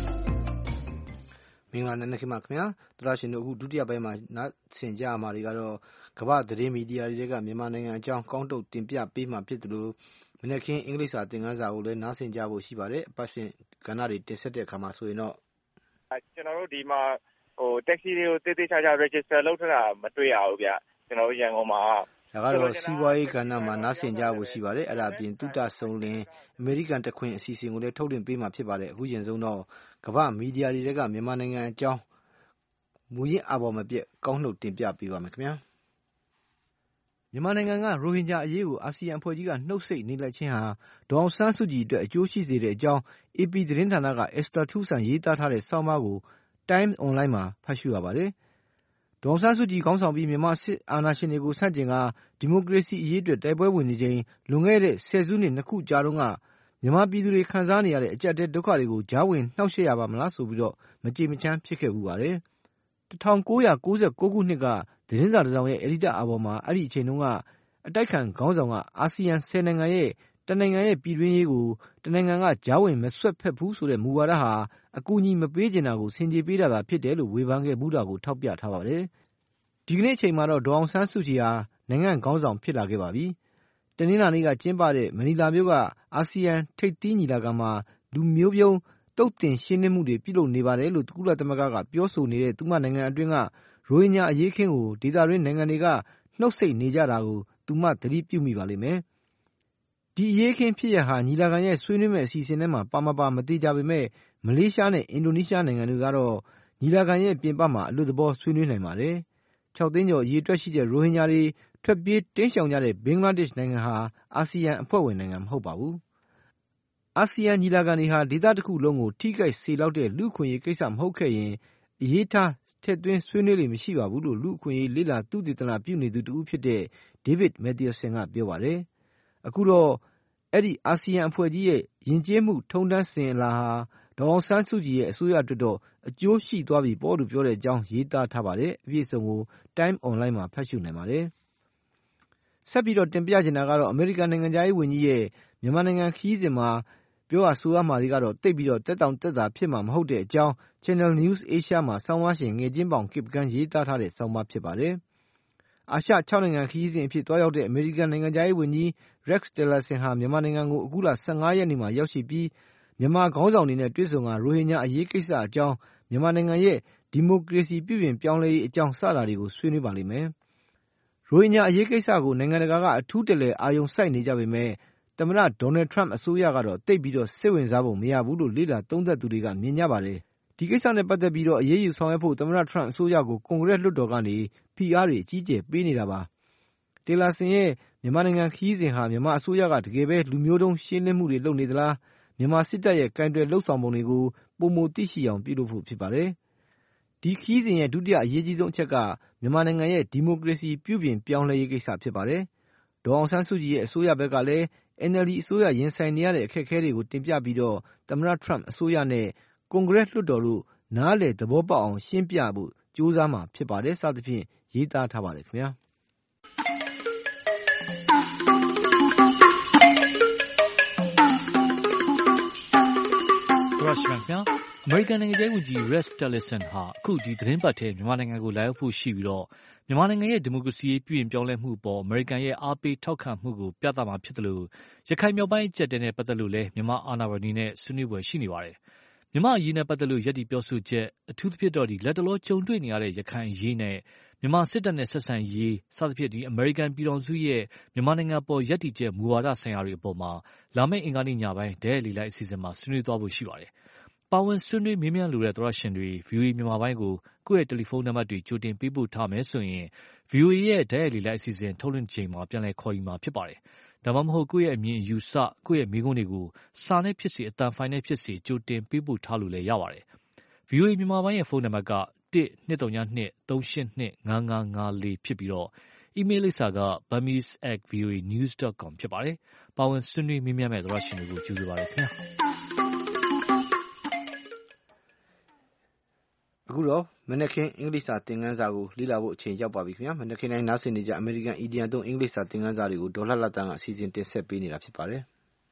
မင်္ဂလာနံနက်ခင်းပါခင်ဗျာသရရှင်တို့အခုဒုတိယပိုင်းမှာနားဆင်ကြရမှာတွေကတော့ကမ္ဘာသတင်းမီဒီယာတွေကမြန်မာနိုင်ငံအကြောင်းကောင်းတုတ်တင်ပြပေးမှဖြစ်တယ်လို့မနေ့ကင်းအင်္ဂလိပ်စာသင်ခန်းစာကိုလည်းနားဆင်ကြဖို့ရှိပါတယ်အပတ်စဉ်ကဏ္ဍတွေတင်ဆက်တဲ့အခါမှာဆိုရင်တော့ကျွန်တော်တို့ဒီမှာဟို taxi တွေကိုတေးသေးချာချာ register လုပ်ထားတာမတွေ့ရဘူးဗျကျွန်တော်တို့ရန်ကုန်မှာဒါကတော့စီးပွားရေးကဏ္ဍမှာနားဆင်ကြဖို့ရှိပါတယ်အဲ့ဒါအပြင်တုတဆုံလင်အမေရိကန်တခွင်အစီအစဉ်ကိုလည်းထုတ်လွှင့်ပေးမှာဖြစ်ပါတယ်အခုရင်ဆုံးတော့ကမ္ဘာမီဒီယာတွေကမြန်မာနိုင်ငံအကြောင်းမူရင်းအပေါ်မပြတ်ကောင်းနှုတ်တင်ပြပေးပါမယ်ခင်ဗျာမြန်မာနိုင်ငံကရိုဟင်ဂျာအရေးကိုအာဆီယံအဖွဲ့ကြီးကနှုတ်ဆက်နေလိုက်ခြင်းဟာဒေါအောင်ဆန်းစုကြည်အတွက်အကျိုးရှိစေတဲ့အကြောင်း အေပီ သတင်းဌာနက Esther Tusan ရေးသားထားတဲ့ဆောင်းပါးကို Time Online မှာဖတ်ရှုရပါတယ်ဒေါအောင်ဆန်းစုကြည်ခေါင်းဆောင်ပြီးမြန်မာစစ်အာဏာရှင်တွေကိုဆန့်ကျင်ကဒီမိုကရေစီအရေးအတွက်တိုက်ပွဲဝင်နေချိန်လွန်ခဲ့တဲ့ဆယ်စုနှစ်နှစ်ခုကြာတုန်းကမြန်မာပြည်သူတွေခံစားနေရတဲ့အကြက်တဲဒုက္ခတွေကိုကြားဝင်နှောက်ယှက်ရပါမလားဆိုပြီးတော့မကြေမချမ်းဖြစ်ခဲ့မှုပါတယ်၁၉၉၉ခုနှစ်ကသတင်းစာတစ်စောင်ရဲ့အယ်ဒီတာအပေါ်မှာအဲ့ဒီအချိန်တုန်းကအတိုက်ခံခေါင်းဆောင်ကအာဆီယံ၁၀နိုင်ငံရဲ့တနိုင်ငံရဲ့ပြည်တွင်းရေးကိုတနိုင်ငံကကြားဝင်မဆွတ်ဖက်ဘူးဆိုတဲ့မူဝါဒဟာအကူအညီမပေးချင်တာကိုဆင်ခြေပေးတာသာဖြစ်တယ်လို့ဝေဖန်ခဲ့မှုတာကိုထောက်ပြထားပါတယ်ဒီကနေ့အချိန်မှာတော့ဒေါအောင်ဆန်းစုကြည်ဟာနိုင်ငံခေါင်းဆောင်ဖြစ်လာခဲ့ပါပြီတနင်္လာနေ့ကကျင်းပတဲ့မနီလာမြို့ကအာဆီယံထိပ်သီးညီလာခံမှာလူမျိုးပြုံးတုတ်တင်ရှင်းလင်းမှုတွေပြုလုပ်နေပါတယ်လို့ကုလသမဂ္ဂကပြောဆိုနေတဲ့သူမနိုင်ငံအတွင်းကရိုဟင်ဂျာအရေးခင်းကိုဒေသတွင်းနိုင်ငံတွေကနှုတ်ဆက်နေကြတာကိုသူမသတိပြုမိပါလိမ့်မယ်ဒီအရေးခင်းဖြစ်ရဟာညီလာခံရဲ့ဆွေးနွေးမဲ့အစီအစဉ်ထဲမှာပါမပါမသိကြပေမဲ့မလေးရှားနဲ့အင်ဒိုနီးရှားနိုင်ငံတွေကတော့ညီလာခံရဲ့ပြင်ပမှာအလွတ်သဘောဆွေးနွေးနိုင်ပါတယ်၆သိန်းကျော်အရေးအတွက်ရှိတဲ့ရိုဟင်ဂျာတွေထွက်ပြေးတင်းရှောင်ကြတဲ့ဘင်္ဂလားဒေ့ရှ်နိုင်ငံဟာအာဆီယံအဖွဲ့ဝင်နိုင်ငံမဟုတ်ပါဘူးအာဆီယံညီလာခံတွေဟာဒေသတစ်ခုလုံးကိုထိခိုက်စေလောက်တဲ့လူ့အခွင့်အရေးကိစ္စမဟုတ်ခဲ့ရင်အရေးထားထည့်သွင်းဆွေးနွေးလိမ့်မရှိပါဘူးလို့လူ့အခွင့်အရေးလေ့လာသုတေသနပြုနေသူတဦးဖြစ်တဲ့ David Matthewson ကပြောပါတယ်အခုတော့အဲ့ဒီအာဆီယံအဖွဲ့ကြီးရဲ့ယဉ်ကျေးမှုထုံတန်းစဉ်အလာဟာဒေါအောင်ဆန်းစုကြည်ရဲ့အစိုးရအတွက်တော့အကျိုးရှိသွားပြီပေါ့လို့ပြောတဲ့အကြောင်းရေးသားထားပါတယ်အပြည့်အစုံကို Time Online မှာဖတ်ရှုနိုင်ပါတယ်ဆက်ပြီးတော့တင်ပြချင်တာကတော့အမေရိကန်နိုင်ငံသားရေးဝန်ကြီးရဲ့မြန်မာနိုင်ငံခီးစဉ်မှာပြောရဆိုရမှာတွေကတော့တိတ်ပြီးတော့တက်တောင်တက်တာဖြစ်မှာမဟုတ်တဲ့အကြောင်း Channel News Asia မှာဆောင်းပါးရှင်ငယ်ချင်းပေါင်ကစ်ပကန်းရေးသားထားတဲ့ဆောင်းပါးဖြစ်ပါတယ်အာရှ၆နိုင်ငံခီးစဉ်အဖြစ်တွားရောက်တဲ့အမေရိကန်နိုင်ငံသားရေးဝန်ကြီး Rex Tillerson ဟာမြန်မာနိုင်ငံကိုအခုလ၁၅ရက်နေ့မှာရောက်ရှိပြီးမြန်မာခေါင်းဆောင်တွေနဲ့တွေ့ဆုံကရိုဟင်ဂျာအရေးကိစ္စအကြောင်းမြန်မာနိုင်ငံရဲ့ဒီမိုကရေစီပြုပြင်ပြောင်းလဲရေးအကြောင်းစတာတွေကိုဆွေးနွေးပါလိမ့်မယ်ရိုဟင်ဂျာအရေးကိစ္စကိုနိုင်ငံတကာကအထူးတလဲအာရုံစိုက်နေကြပေမဲ့သမ္မတဒေါ်နယ်ထရန့်အစိုးရကတော့တိတ်ပြီးတော့စိတ်ဝင်စားဖို့မရဘူးလို့လေ့လာသုံးသပ်သူတွေကမြင်ကြပါတယ်ဒီကိစ္စနဲ့ပတ်သက်ပြီးတော့အရေးယူဆောင်ရွက်ဖို့သမ္မတထရန့်အစိုးရကိုကွန်ဂရက်လွှတ်တော်ကနေဖိအားတွေအကြီးအကျယ်ပေးနေတာပါတေလာဆင်ရဲ့မြန်မာနိုင်ငံခီးစဉ်ဟာမြန်မာအစိုးရကတကယ်ပဲလူမျိုးတုံးရှင်းလင်းမှုတွေလုပ်နေသလားမြန်မာစစ်တပ်ရဲ့ကင်တွယ်လှုပ်ဆောင်ပုံတွေကိုပုံမသိရှိအောင်ပြုလုပ်ဖို့ဖြစ်ပါတယ်ဒီခီးစဉ်ရဲ့ဒုတိယအရေးကြီးဆုံးအချက်ကမြန်မာနိုင်ငံရဲ့ဒီမိုကရေစီပြုပြင်ပြောင်းလဲရေးကိစ္စဖြစ်ပါတယ်ဒေါ်အောင်ဆန်းစုကြည်ရဲ့အစိုးရဘက်ကလည်း အန်အယ်လ်ဒီ အစိုးရရင်ဆိုင်နေရတဲ့အခက်အခဲတွေကိုတင်ပြပြီးတော့သမ္မတထရန့်အစိုးရနဲ့ကွန်ဂရက်လွှတ်တော်တို့နားလည်သဘောပေါက်အောင်ရှင်းပြဖို့ကြိုးစားမှာဖြစ်ပါတယ်စသဖြင့်ရေးသားထားပါတယ်ခင်ဗျာရရှိပါခင်ဗျာအမေရိကန်နိုင်ငံသားဝန်ကြီး Rex Tillerson ဟာအခုဒီသတင်းပတ်ထဲမြန်မာနိုင်ငံကိုလာရောက်ဖို့ရှိပြီးတော့မြန်မာနိုင်ငံရဲ့ဒီမိုကရေစီရေးပြုပြင်ပြောင်းလဲမှုပေါ်အမေရိကန်ရဲ့အားပေးထောက်ခံမှုကိုပြသမှာဖြစ်တယ်လို့ရခိုင်မြောက်ပိုင်းအကျပ်တဲနဲ့ပတ်သက်လို့လည်းမြန်မာအာဏာပိုင်တွေနဲ့ဆွေးနွေးပွဲရှိနေပါတယ်မြန်မာအရေးနဲ့ပတ်သက်လို့ရည်တည်ပြောဆိုချက်အထူးသဖြင့်တော့ဒီလက်တလောကြုံတွေ့နေရတဲ့ရခိုင်အရေးနဲ့မြန်မာစစ်တပ်နဲ့ဆက်ဆံရေးစသဖြင့်ဒီအမေရိကန်ပြည်ထောင်စုရဲ့မြန်မာနိုင်ငံပေါ်ရည်တည်ချက်မူဝါဒဆိုင်ရာတွေအပေါ်မှာလာမယ့်အင်္ဂါနေ့ညပိုင်းဒဲလီလိုက်အစီအစဉ်မှာဆွေးနွေးသွားဖို့ရှိပါတယ်ပါဝင်ဆွေးနွေးမေးမြန်းလိုတဲ့သောရရှင်တွေ ဗွီအိုအေမြန်မာပိုင်းကိုကိုယ့်ရဲ့တယ်လီဖုန်းနံပါတ်တွေကြိုတင်ပေးပို့ထားမယ်ဆိုရင် ဗွီအိုအေရဲ့တိုက်ရိုက်လေလိုက်အစီအစဉ်ထုတ်လွှင့်ချိန်မှာပြန်လည်ခေါ်ယူမှာဖြစ်ပါတယ်။ဒါမှမဟုတ်ကိုယ့်ရဲ့အမြင်အယူဆကိုယ့်ရဲ့မေးခွန်းတွေကိုစာနဲ့ဖြစ်စေအသံဖိုင်နဲ့ဖြစ်စေကြိုတင်ပေးပို့ထားလို့လည်းရပါတယ်။ ဗွီအိုအေမြန်မာပိုင်းရဲ့ဖုန်းနံပါတ်က တစ် နှစ် သုံး နှစ် သုံး ရှစ် နှစ် ငါး ငါး ငါး လေး ဖြစ်ပြီးတော့အီးမေးလ်လိပ်စာက burmese at voanews dot com ဖြစ်ပါတယ်။ပါဝင်ဆွေးနွေးမေးမြန်းမယ့်သောရရှင်တွေကိုကြိုဆိုပါရစေခင်ဗျာ။အခုတော့မနက်ခင်းအင်္ဂလိပ်စာသင်ခန်းစာကိုလေ့လာဖို့အချိန်ရောက်ပါပြီခင်ဗျာ။မနက်ခင်းတိုင်းနားဆင်နေကြအမေရိကန်အီဒီယံသုံးအင်္ဂလိပ်စာသင်ခန်းစာတွေကိုဒေါ်လှလှတန်းကအစီအစဉ်တင်ဆက်ပေးနေတာဖြစ်ပါတယ်။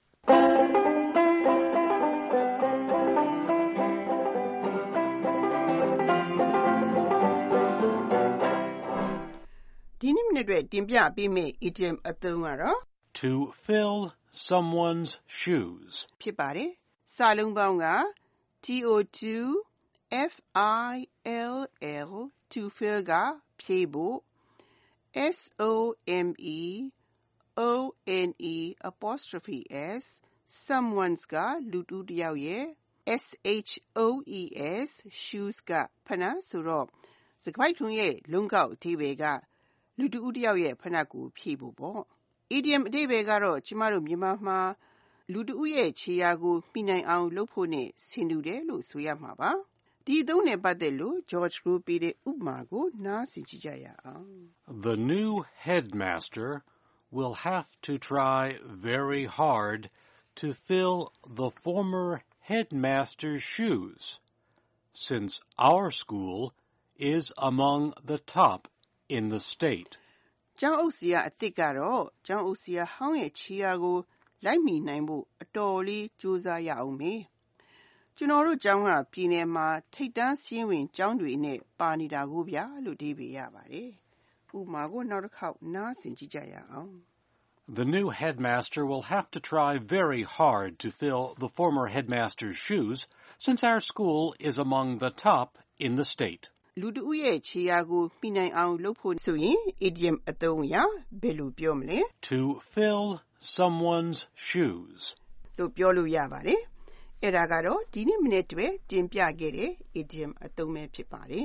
ဒီနေ့မနေ့အတွက်တင်ပြပေးမယ့် idiom အသုံးကတော့ to fill someone's shoes ဖြစ်ပါတယ်။စာလုံးပေါင်းက to F I L L to fill ကဖြည့်ဖို့ S O M E O N E apostrophe S someone's ကလူတူတစ်ယောက်ရဲ့ S H O E S shoes ကဖနတ်ဆိုတော့စကားပိုက်ထုံးရဲ့လုံးကောက်အဓိပ္ပာယ်ကလူတူတစ်ယောက်ရဲ့ဖနတ်ကိုဖြည့်ဖို့ပေါ့ idiom အဓိပ္ပာယ်ကတော့ကျမတို့မြန်မာမှာလူတူရဲ့ခြေရာကိုမိနိုင်အောင်လုပ်ဖို့နဲ့ဆင်တူတယ်လို့ဆိုရမှာပါဒီအသုံးနဲ့ပတ်သက်လို့ George ကိုပေးတဲ့ဥပမာကိုနားဆင်ကြည့်ကြရအောင် The new headmaster will have to try very hard to fill the former headmaster's shoes since our school is among the top in the state. ကျောင်းအုပ်ဆရာအသစ်ကတော့ကျောင်းအုပ်ဆရာဟောင်းရဲ့ခြေရာကိုလိုက်မိနိုင်ဖို့အတော်လေးကြိုးစားရအောင်မေကျွန်တော်တို့ကျောင်းကပြည်နယ်မှာထိပ်တန်းစီးဝင်ကျောင်းတွေနဲ့ပါနေတာကိုဗျာလို့ဒီပြရပါတယ်ဥပမာကိုနောက်တစ်ခေါက်နားဆင်ကြည့်ကြရအောင် The new headmaster will have to try very hard to fill the former headmaster's shoes since our school is among the top in the state. လူတူရဲ့ခြေရာကိုမိနိုင်အောင်လုပ်ဖို့ဆိုရင် idiom အသုံးအရဘယ်လိုပြောမလဲ To fill someone's shoes လို့ပြောလို့ရပါတယ်အဲ့ဒါကတော့ဒီနေ့မနေ့တည်းတင်ပြခဲ့တဲ့ idiom အသုံးပဲဖြစ်ပါတယ်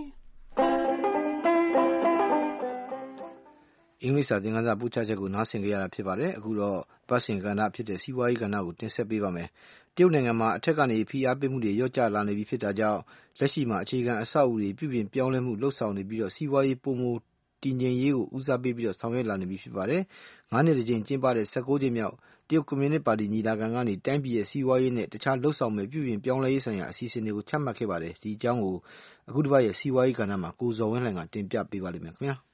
အင်္ဂလိပ်စာသင်ခန်းစာပို့ချချက်ကိုနားဆင်ကြရတာဖြစ်ပါတယ်အခုတော့ပတ်စင်ကဏ္ဍဖြစ်တဲ့စီးပွားရေးကဏ္ဍကိုတင်ဆက်ပေးပါမယ်တရုတ်နိုင်ငံမှာအထက်ကနေဖိအားပေးမှုတွေရော့ကျလာနေပြီဖြစ်တာကြောင့်လက်ရှိမှာအခြေခံအဆောက်အဦတွေပြုပြင်ပြောင်းလဲမှုလှုပ်ဆောင်နေပြီးတော့စီးပွားရေးပုံမူတည်ငြိမ်ရေးကိုဦးစားပေးပြီးတော့ဆောင်ရွက်လာနေပြီဖြစ်ပါတယ်ငါးနှစ်တကြိမ်ကျင်းပတဲ့၁၉ကြိမ်မြောက်တရုတ်ကွန်မြူနစ်ပါတီညီလာခံကနေတိုင်းပြည်ရဲ့စီးပွားရေးနဲ့တခြားလှုပ်ဆောင်မဲ့ပြုပြင်ပြောင်းလဲရေးဆိုင်ရာအစီအစဉ်တွေကိုချမှတ်ခဲ့ပါတယ်ဒီအကြောင်းကိုအခုတစ်ပတ်ရဲ့စီးပွားရေးကဏ္ဍမှာကိုဇော်ဝင်းလှိုင်ကတင်ပြပေးပါလိမ့်မယ်ခင်ဗျာ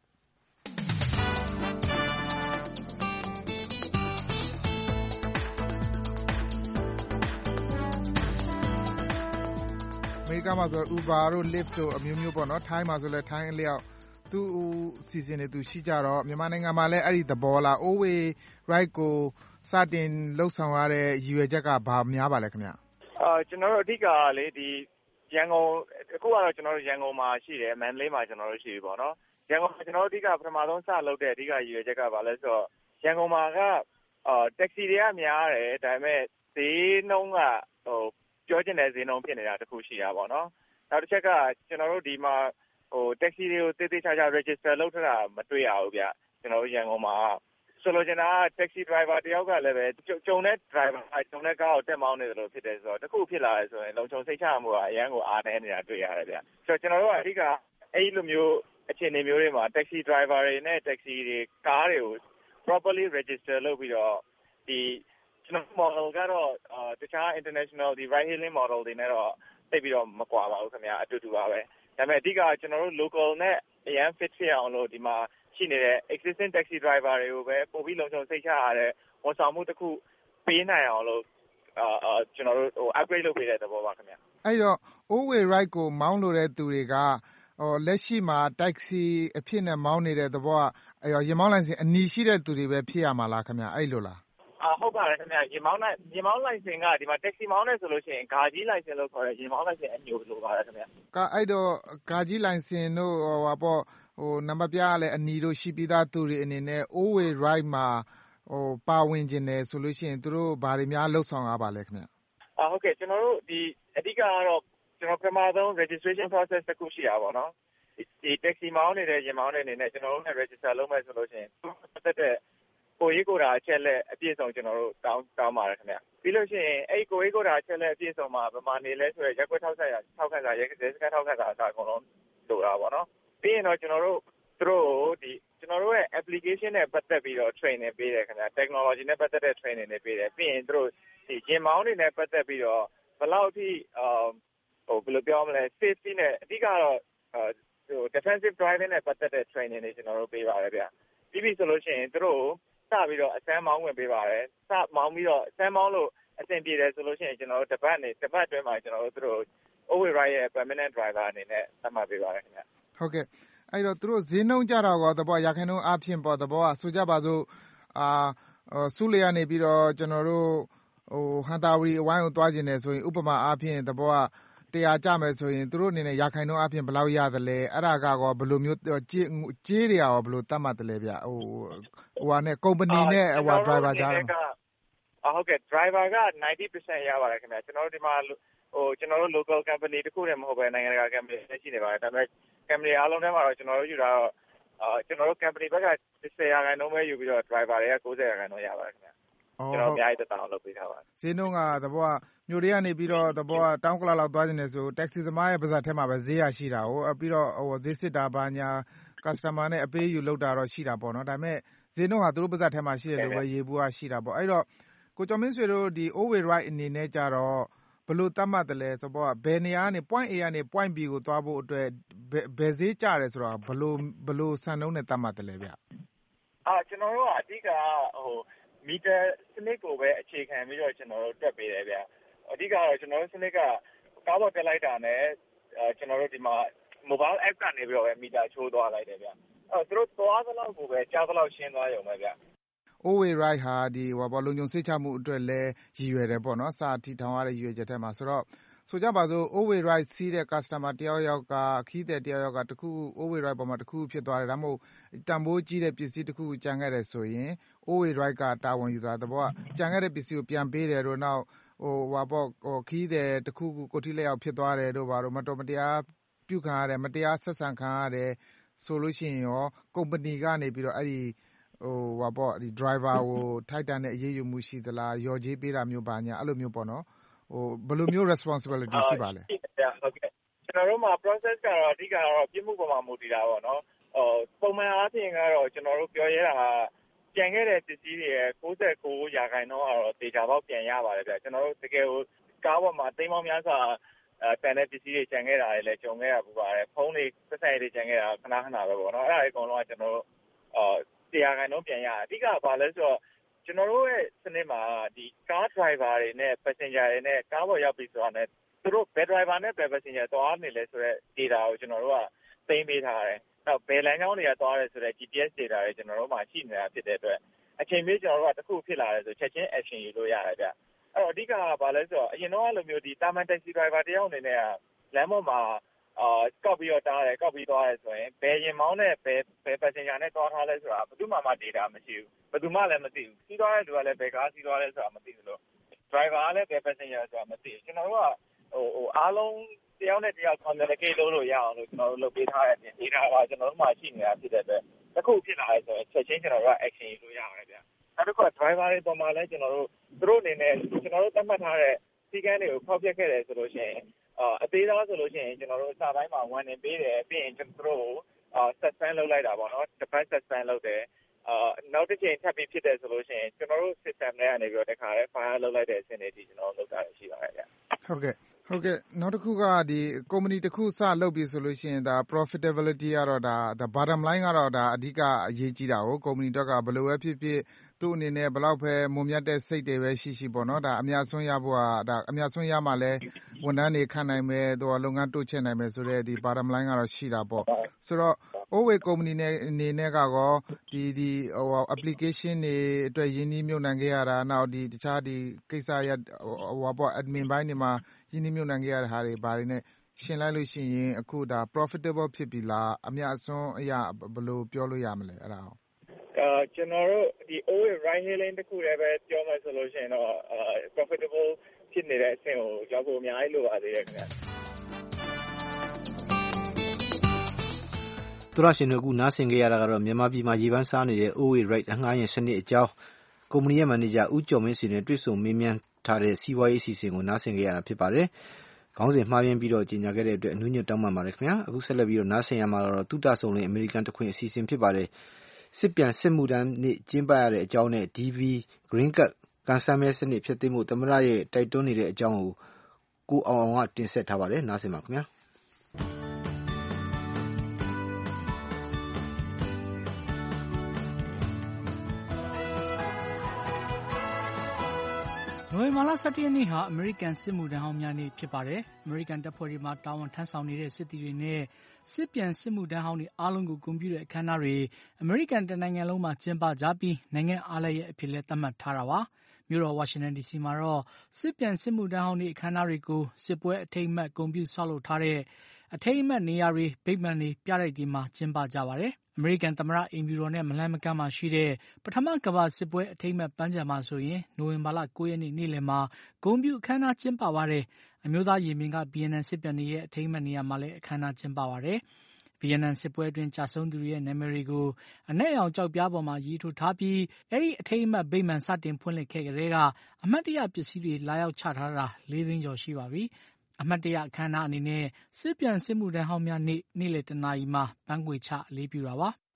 အမေရိကမှာဆို Uber တို့ Lyft တို့အမျိုးမျိုးပေါ့နော်ထိုင်းမှာဆိုလဲထိုင်းအလျောက်သူ့စီစဉ်နေသူရှိကြတော့မြန်မာနိုင်ငံမှာလည်းအဲ့ဒီသဘောလား Oway Ride ကိုစတင်လှုပ်ဆောင်ရတဲ့ရည်ရွယ်ချက်ကဘာများပါလဲခင်ဗျအာကျွန်တော်တို့အဓိကလေဒီရန်ကုန်အခုကတော့ကျွန်တော်တို့ရန်ကုန်မှာရှိတယ်မန္တလေးမှာကျွန်တော်တို့ရှိပြီပေါ့နော်ရန်ကုန်မှာကျွန်တော်တို့အဓိကပထမဆုံးစလုပ်တဲ့အဓိကရည်ရွယ်ချက်ကဘာလဲဆိုတော့ရန်ကုန်မှာကအာတက္ကစီတွေကများတယ်ဒါပေမဲ့ဈေးနှုန်းကဟိုပြောချင်တဲ့ဈေးနှုန်းဖြစ်နေတာတခုရှိတာပေါ့နော်နောက်တစ်ချက်ကကျွန်တော်တို့ဒီမှာဟို taxi တွေကိုတေးသေးချာချာ register လုပ်ထားတာမတွေ့ရဘူးဗျကျွန်တော်တို့ရန်ကုန်မှာဆိုလိုချင်တာက taxi driver တယောက်ကလည်းပဲကြုံတဲ့ driver ကြုံတဲ့ကားကိုတက်မောင်းနေတယ်လို့ဖြစ်တယ်ဆိုတော့တခုဖြစ်လာတယ်ဆိုရင်လုံခြုံစိတ်ချမှုကအရန်ကိုအားနည်းနေတာတွေ့ရတယ်ဗျဆိုတော့ကျွန်တော်တို့ကအဓိကအဲ့လိုမျိုးအခြေအနေမျိုးတွေမှာ taxi driver တွေနဲ့ taxi တွေကားတွေကို properly register လုပ်ပြီးတော့ဒီကျွန်တော် model ကတော့တခြား international ဒီ ride hailing model တွေနဲ့တော့သိပြီးတော့မကွာပါဘူးခင်ဗျာအတူတူပါပဲဒါပေမဲ့အဓိကကျွန်တော်တို့ local နဲ့အရန် fit ဖြစ်အောင်လို့ဒီမှာရှိနေတဲ့ existing taxi driver တွေကိုပဲပို့ပြီးလုံခြုံစိတ်ချရတဲ့ဝန်ဆောင်မှုတစ်ခုပေးနိုင်အောင်လို့အာကျွန်တော်တို့ဟို upgrade လုပ်ပေးတဲ့သဘောပါခင်ဗျာအဲ့တော့ Oway Ride ကိုမောင်းလို့တဲ့သူတွေကဟိုလက်ရှိမှာ taxi အဖြစ်နဲ့မောင်းနေတဲ့သဘောကရင်မောင်းလိုင်စင်အနီးရှိတဲ့သူတွေပဲဖြစ်ရမှာလားခင်ဗျာအဲ့လိုလားအာဟုတ်ပါတယ်ခင်ဗျာရင်မောင်းနဲ့ရင်မောင်းလိုင်စင်ကဒီမှာ taxi မောင်းနေဆိုလို့ရှိရင်ဂါကြီးလိုင်စင်လို့ခေါ်တယ်ရင်မောင်းလိုင်စင်အမျိုးလိုပါတယ်ခင်ဗျာကအဲ့တော့ဂါကြီးလိုင်စင်တို့ဟိုပါပေါ့ဟိုနံပါတ်ပြရလဲအနီတို့ရှိပြီးသားသူတွေအနေနဲ့ Oway Ride မှာဟိုပါဝင်ခြင်းတယ်ဆိုလို့ရှိရင်သူတို့ဘာတွေများလှုပ်ဆောင်ရပါလဲခင်ဗျာအအာဟုတ်ကဲ့ကျွန်တော်တို့ဒီအဓိကကတော့ကျွန်တော်ပထမဆုံး registration process တစ်ခုရှိတာပေါ့နော်ဒီ taxi မောင်းနေတဲ့ရင်မောင်းတဲ့အနေနဲ့ကျွန်တော်တို့နဲ့ register လုပ်မယ်ဆိုလို့ရှိရင်ပတ်သက်တဲ့ကိုရေးကိုတာအချက်လက်အပြည့်စုံကျွန်တော်တို့တောင်းတောင်းပါတယ်ခင်ဗျပြီးလို့ရှိရင်အဲ့ကိုရေးကိုတာအချက်လက်အပြည့်စုံမှာဗမာနေလဲဆိုရရက်ွက်ထောက်ဆက်ရထောက်ခန့်စာရဲရဲစခန်းထောက်ခန့်စာအကုန်လုံးလိုတာပေါ့နော်ပြီးရင်တော့ကျွန်တော်တို့သူတို့ဒီကျွန်တော်တို့ရဲ့ application နဲ့ပတ်သက်ပြီးတော့ training ပေးတယ်ခင်ဗျ technology နဲ့ပတ်သက်တဲ့ training တွေပေးတယ်ပြီးရင်သူတို့ဒီရင်မောင်းတွေနဲ့ပတ်သက်ပြီးတော့ဘယ်လောက်ထိအာဟိုဘယ်လိုပြောမလဲ safety နဲ့အဓိကတော့ဟို defensive driving နဲ့ပတ်သက်တဲ့ training တွေကျွန်တော်တို့ပေးပါတယ်ဗျပြီးပြီဆိုလို့ရှိရင်သူတို့စပြီးတော့အစမ်းမောင်းဝင်ပေးပါတယ်စမောင်းပြီးတော့အစမ်းမောင်းလို့အဆင်ပြေတယ်ဆိုလို့ရှိရင်ကျွန်တော်တို့တပတ်နေတပတ်အတွင်းမှာကျွန်တော်တို့သူတို့ over ride ရဲ့ permanent driver အနေနဲ့သတ်မှတ်ပေးပါတယ်ခင်ဗျဟုတ်ကဲ့အဲ့တော့သူတို့ဈေးနှုန်းကြတော့ကောသဘောရာခိုင်နှုန်းအဖြစ်ပေါ့သဘောကဆိုကြပါစို့အာစူးလေကနေပြီးတော့ကျွန်တော်တို့ဟိုဟန်တာဝီအဝိုင်းကိုတွားကျင်တယ်ဆိုရင်ဥပမာအားဖြင့်သဘောကတရားကြမယ်ဆိုရင်သူတို့အနေနဲ့ရာခိုင်နှုန်းအဖြစ်ဘယ်လောက်ရသလဲအဲ့ဒါကကောဘယ်လိုမျိုးကြေးကြေးတွေရောဘယ်လိုတတ်မှတ်တယ်လဲဗျဟိုဟိုဟာနဲ့ကုမ္ပဏီနဲ့ဟို driver ကြားတယ်အာဟုတ်ကဲ့ driver က ninety percent ရပါတယ်ခင်ဗျကျွန်တော်တို့ဒီမှာဟိုကျွန်တော်တို့ local company တခုတည်းမဟုတ်ပဲနိုင်ငံတကာ company တွေရှိနေပါတယ်ဒါပေမဲ့ company အားလုံးထဲမှာတော့ကျွန်တော်တို့ယူတာတော့အာကျွန်တော်တို့ company ဘက်ကtenရာခိုင်နှုန်းပဲယူပြီးတော့ driver တွေကninetyရာခိုင်နှုန်းရပါတယ်ခင်ဗျကျွန်တော်အများကြီးတက်အောင်လုပ်ပေးထားပါတယ်ဈေးနှုန်းကသဘောကမြို့တွေကနေပြီးတော့သဘောကတောင်းကလာလောက်သွားနေတယ်ဆို taxi သမားရဲ့ပါဇက်ထဲမှာပဲဈေးရရှိတာဟိုပြီးတော့ဟိုဈေးစစ်တာဘာညာ customer နဲ့အပေးယူလောက်တာတော့ရှိတာပေါ့နော်ဒါပေမဲ့ဈေးနှုန်းကသူတို့ပါဇက်ထဲမှာရှိတယ်လို့ပဲရေးဘူးကရှိတာပေါ့အဲ့တော့ကိုကျော်မင်းဆွေတို့ဒီ over ride အနေနဲ့ကြတော့ဘယ်လိုတတ်မှတ်တယ်လဲဆိုတော့ဘယ်နေရာကနေ point A ကနေ point B ကိုသွားဖို့အတွက်ဘယ်ဈေးကျတယ်ဆိုတော့ဘယ်လိုဘယ်လိုစံနှုန်းနဲ့တတ်မှတ်တယ်လဲဗျအာကျွန်တော်တို့ကအဓိကဟိုမီတာစနစ်ကိုပဲအခြေခံပြီးတော့ကျွန်တော်တို့တွက်ပေးတယ်ဗျအဓိကတော့ကျွန်တော်တို့စနစ်ကကားပေါ်တက်လိုက်တာနဲ့အဲကျွန်တော်တို့ဒီမှာ mobile app ကနေပြီးတော့ပဲမီတာချိုးသွားလိုက်တယ်ဗျအဲသူတို့သွားသလောက်ကိုပဲကြားသလောက်ရှင်းသွားရုံပဲဗျ Over ride ဟာဒီဟိုဘောလုံခြုံစိတ်ချမှုအတွက်လည်းရည်ရွယ်တယ်ပေါ့နော်စာထီထောင်ရတဲ့ရည်ရွယ်ချက်ထဲမှာဆိုတော့ဆိုကြပါစို့ over ride စီးတဲ့ customer တယောက်ယောက်ကခီးတဲ့တယောက်ယောက်ကတခု over ride ပေါ်မှာတခုဖြစ်သွားတယ်ဒါမှမဟုတ်တန်ဖိုးကြီးတဲ့ပစ္စည်းတခုကြံခဲ့တယ်ဆိုရင် over ride ကတာဝန်ယူတာတဘောကကြံခဲ့တဲ့ပစ္စည်းကိုပြန်ပေးတယ်တို့နောက်ဟိုဟာပေါ့ဟိုခီးတဲ့တခုခုကိုထိလက်ရောက်ဖြစ်သွားတယ်တို့ဘာလို့မတော်မတရားပြုခံရတယ်မတရားဆက်ဆံခံရတယ်ဆိုလို့ရှိရင်ရောကုမ္ပဏီကနေပြီးတော့အဲ့ဒီဟိုဟာပေါ့ဒီ driver ကိုထိုက်တန်တဲ့အရေးယူမှုရှိသလားရော်ကြေးပေးတာမျိုးပါညာအဲ့လိုမျိုးပေါ့နော်ဟိုဘယ်လိုမျိုး responsibility ရှိပါလဲဟုတ်ကဲ့ကျွန်တော်တို့မှာ process ကတော့အဓိကတော့ပြစ်မှုပေါ်မှာမူတည်တာပေါ့နော်ဟိုပုံမှန်အားဖြင့်ကတော့ကျွန်တော်တို့ပြောရဲတာကပြန်ခဲ့တဲ့ပစ္စည်းတွေရဲ့ninety-nineရာခိုင်နှုန်းကတော့တေချာပေါက်ပြန်ရပါတယ်ဗျကျွန်တော်တို့တကယ်ကိုကားပေါ်မှာသိမ်းပေါင်းများစွာအဲတန်တဲ့ပစ္စည်းတွေကျန်ခဲ့တာတွေလည်းကြုံခဲ့ရပူပါတယ်ဖုန်းတွေပတ်စံတွေကျန်ခဲ့တာခဏခဏပဲပေါ့နော်အဲ့ဒါအကုန်လုံးကကျွန်တော်တို့အာတရားခိုင်နှုန်းပြန်ရအဓိကဘာလဲဆိုတော့ကျွန်တော်တို့ရဲ့စနစ်မှာဒီကား driver တွေနဲ့ passenger တွေနဲ့ကားပေါ်ရောက်ပြီဆိုတာနဲ့သူတို့ဘယ် driver နဲ့ဘယ် passenger သွားနေလဲဆိုတော့ data ကိုကျွန်တော်တို့ကသိမ်းပေးထားတယ်။နောက်ဘယ်လမ်းကြောင်းတွေကသွားတယ်ဆိုတော့ G P S data တွေကျွန်တော်တို့မှာရှိနေတာဖြစ်တဲ့အတွက်အချိန်ပေးကျွန်တော်တို့ကတစ်ခုဖြစ်လာတယ်ဆိုချက်ချင်း action ယူလို့ရတယ်ဗျ။အဲ့တော့အဓိကကဘာလဲဆိုတော့အရင်တော့လိုမျိုးဒီတာမန် taxi driver တယောက်အနေနဲ့ကလမ်းပေါ်မှာအာကောက်ပြီးတော့တားတယ်ကောက်ပြီးသွားတယ်ဆိုရင်ဘယ်ရင်မောင်းနဲ့ဘယ်ဘယ် passenger နဲ့သွားထားလဲဆိုတာဘယ်သူမှမ data မရှိဘူးဘယ်သူမှလည်းမသိဘူးစီးသွားတဲ့လူကလည်းဘယ်ကားစီးသွားလဲဆိုတာမသိဘူးလို့ driver ကလည်းဘယ် passenger ဆိုတာမသိဘူးကျွန်တော်တို့ကဟိုဟိုအားလုံးတယောက်နဲ့တယောက် communicate လုပ်လို့ရအောင်လို့ကျွန်တော်တို့လုပ်ပေးထားတဲ့အပြင် data ကကျွန်တော်တို့မှရှိနေတာဖြစ်တဲ့အတွက်တစ်ခုဖြစ်လာတယ်ဆိုရင်ချက်ချင်းကျွန်တော်တို့က action ယူလို့ရတယ်ဗျနောက်တစ်ခုက driver တွေပေါ်မှာလည်းကျွန်တော်တို့သူတို့အနေနဲ့ကျွန်တော်တို့သတ်မှတ်ထားတဲ့စီကံတွေကိုဖောက်ပြခဲ့တယ်ဆိုလို့ရှိရင်အာအသေးသားဆိုလို့ရှိရင်ကျွန်တော်တို့စာပိုင်းမှာ warning ပေးတယ်ပြီးရင်ကျွန်တော်တို့အာ suspend လုပ်လိုက်တာပေါ့နော်တစ်ပတ် suspend လုပ်တယ်အာနောက်တစ်ချိန်ထပ်ပြီးဖြစ်တယ်ဆိုလို့ရှိရင်ကျွန်တော်တို့ system ထဲကနေပြီးတော့တခါလဲ fire လုပ်လိုက်တဲ့အဆင့်တွေဒီကျွန်တော်တို့လုပ်တာရှိပါတယ်ဗျဟုတ်ကဲ့ဟုတ်ကဲ့နောက်တစ်ခုကဒီ company တစ်ခုစလုပ်ပြီဆိုလို့ရှိရင်ဒါ profitability ကတော့ဒါ the bottom line ကတော့ဒါအဓိကအရေးကြီးတာကို company တော့ကဘယ်လိုပဲဖြစ်ဖြစ်သူ့အနေနဲ့ဘယ်လောက်ပဲမုံမြတ်တဲ့စိတ်တွေပဲရှိရှိပေါ့နော်ဒါအများဆုံးရဖို့ကဒါအများဆုံးရမှလည်းဝန်ထမ်းတွေခန့်နိုင်မယ်သူကလုပ်ငန်းတိုးချဲ့နိုင်မယ်ဆိုတော့ဒီ bottom line ကတော့ရှိတာပေါ့ဆိုတော့ Oway company နဲ့အနေနဲ့ကကောဒီဒီဟို application တွေအတွက်ရင်းနှီးမြှုပ်နှံခဲ့ရတာနောက်ဒီတခြားဒီကိစ္စရဟိုပေါ့ admin ဘိုင်းတွေမှာရင်းနှီးမြှုပ်နှံခဲ့ရတဲ့ဟာတွေဘာတွေနဲ့ရှင်းလိုက်လို့ရှိရင်အခုဒါ profitable ဖြစ်ပြီလားအများဆုံးအရာဘယ်လိုပြောလို့ရမလဲအဲ့ဒါအာကျွန်တော်တို့ဒီ O A ride hailing တခုလည်းပဲပြောမှဆိုလို့ရှိရင်တော့ profitable ဖြစ်နေတဲ့အဆင့်ကိုရောက်ဖို့အများကြီးလိုပါသေးတယ်ခင်ဗျာသူရရှင်တို့ကနားဆင်ကြရတာကတော့မြန်မာပြည်မှာရေပန်းစားနေတဲ့ O A ride အငှားယာဉ်စနစ်အကြောင်းကုမ္ပဏီရဲ့မန်နေဂျာဦးကျော်မင်းစီနဲ့တွေ့ဆုံမေးမြန်းထားတဲ့စီးပွားရေးအစီအစဉ်ကိုနားဆင်ကြရတာဖြစ်ပါတယ်။ခေါင်းစဉ်မှားယွင်းပြီးတော့ကြီးညာခဲ့တဲ့အတွက်အနူးညွတ်တောင်းပန်ပါတယ်ခင်ဗျာ။အခုဆက်လက်ပြီးတော့နားဆင်ရမှာတော့တုတဆုံလင်အမေရိကန်တခွင်အစီအစဉ်ဖြစ်ပါတယ်။စစ်ပြန်စစ်မှုထမ်းနေ့ကျင်းပရတဲ့အကြောင်းနဲ့ D V Green Card ကန်ဆယ်မဲစနစ်ဖြစ်သိမှုသမရရဲ့တိုက်တွန်းနေတဲ့အကြောင်းကိုကိုအောင်အောင်ကတင်ဆက်ထားပါတယ်။နားဆင်ပါခင်ဗျာ။နိုဝင်ဘာလ ၁၁ ရက်နေ့ဟာအမေရိကန်စစ်မှုထမ်းဟောင်းများနေ့ဖြစ်ပါတယ်။အမေရိကန်တပ်ဖွဲ့တွေမှာတာဝန်ထမ်းဆောင်နေတဲ့စစ်သည်တွေနဲ့စစ်ပြန်စစ်မှုထမ်းဟောင်းတွေအားလုံးကိုဂုဏ်ပြုတဲ့အခမ်းအနားတွေအမေရိကန်တနိုင်ငံလုံးမှာကျင်းပကြပြီးနိုင်ငံအားလပ်ရက်အဖြစ်လည်းသတ်မှတ်ထားတာပါ။မြို့တော်ဝါရှင်တန်ဒီစီမှာတော့စစ်ပြန်စစ်မှုထမ်းဟောင်းတွေအခမ်းအနားတွေကိုစစ်ပွဲအထိမ်းအမှတ်ဂုဏ်ပြုဆောက်လုပ်ထားတဲ့အထိမ်းအမှတ်နေရာတွေဗိမာန်တွေပြတိုက်တွေမှာကျင်းပကြပါတယ်။အမေရိကန်သမ္မတအိမ်ဖြူတော်နဲ့မလှမ်းမကမ်းမှာရှိတဲ့ပထမကမ္ဘာစစ်ပွဲအထိမ်းအမှတ်ပန်းခြံမှာဆိုရင်နိုဝင်ဘာလ ၉ ရက်နေ့နေ့လယ်မှာဂုဏ်ပြုအခမ်းအနားကျင်းပပါတယ်။အမျိုးသားရင်ပြင်ကဗီယက်နမ်စစ်ပြန်တွေရဲ့အထိမ်းအမှတ်နေရာမှာလည်းအခမ်းအနားကျင်းပပါတယ်။ဗီယက်နမ်စစ်ပွဲအတွင်းကြာဆုံးသူတွေရဲ့နာမည်တွေကိုအနက်ရောင်ကျောက်ပြားပေါ်မှာရေးထိုးထားပြီးအဲဒီအထိမ်းအမှတ်ဗိမာန်စတင်ဖွင့်လှစ်ခဲ့ကြတဲ့ကအမှတ်တရပစ္စည်းတွေလာရောက်ချထားတာလေးသိန်းကျော်ရှိပါပြီ။အမှတ်တရအခမ်းအနားအနေနဲ့စစ်ပြန်စစ်မှုထမ်းဟောင်းများနေ့နေ့လယ်တနာရီမှာပန်းခွေချအလေးပြုတာပါ။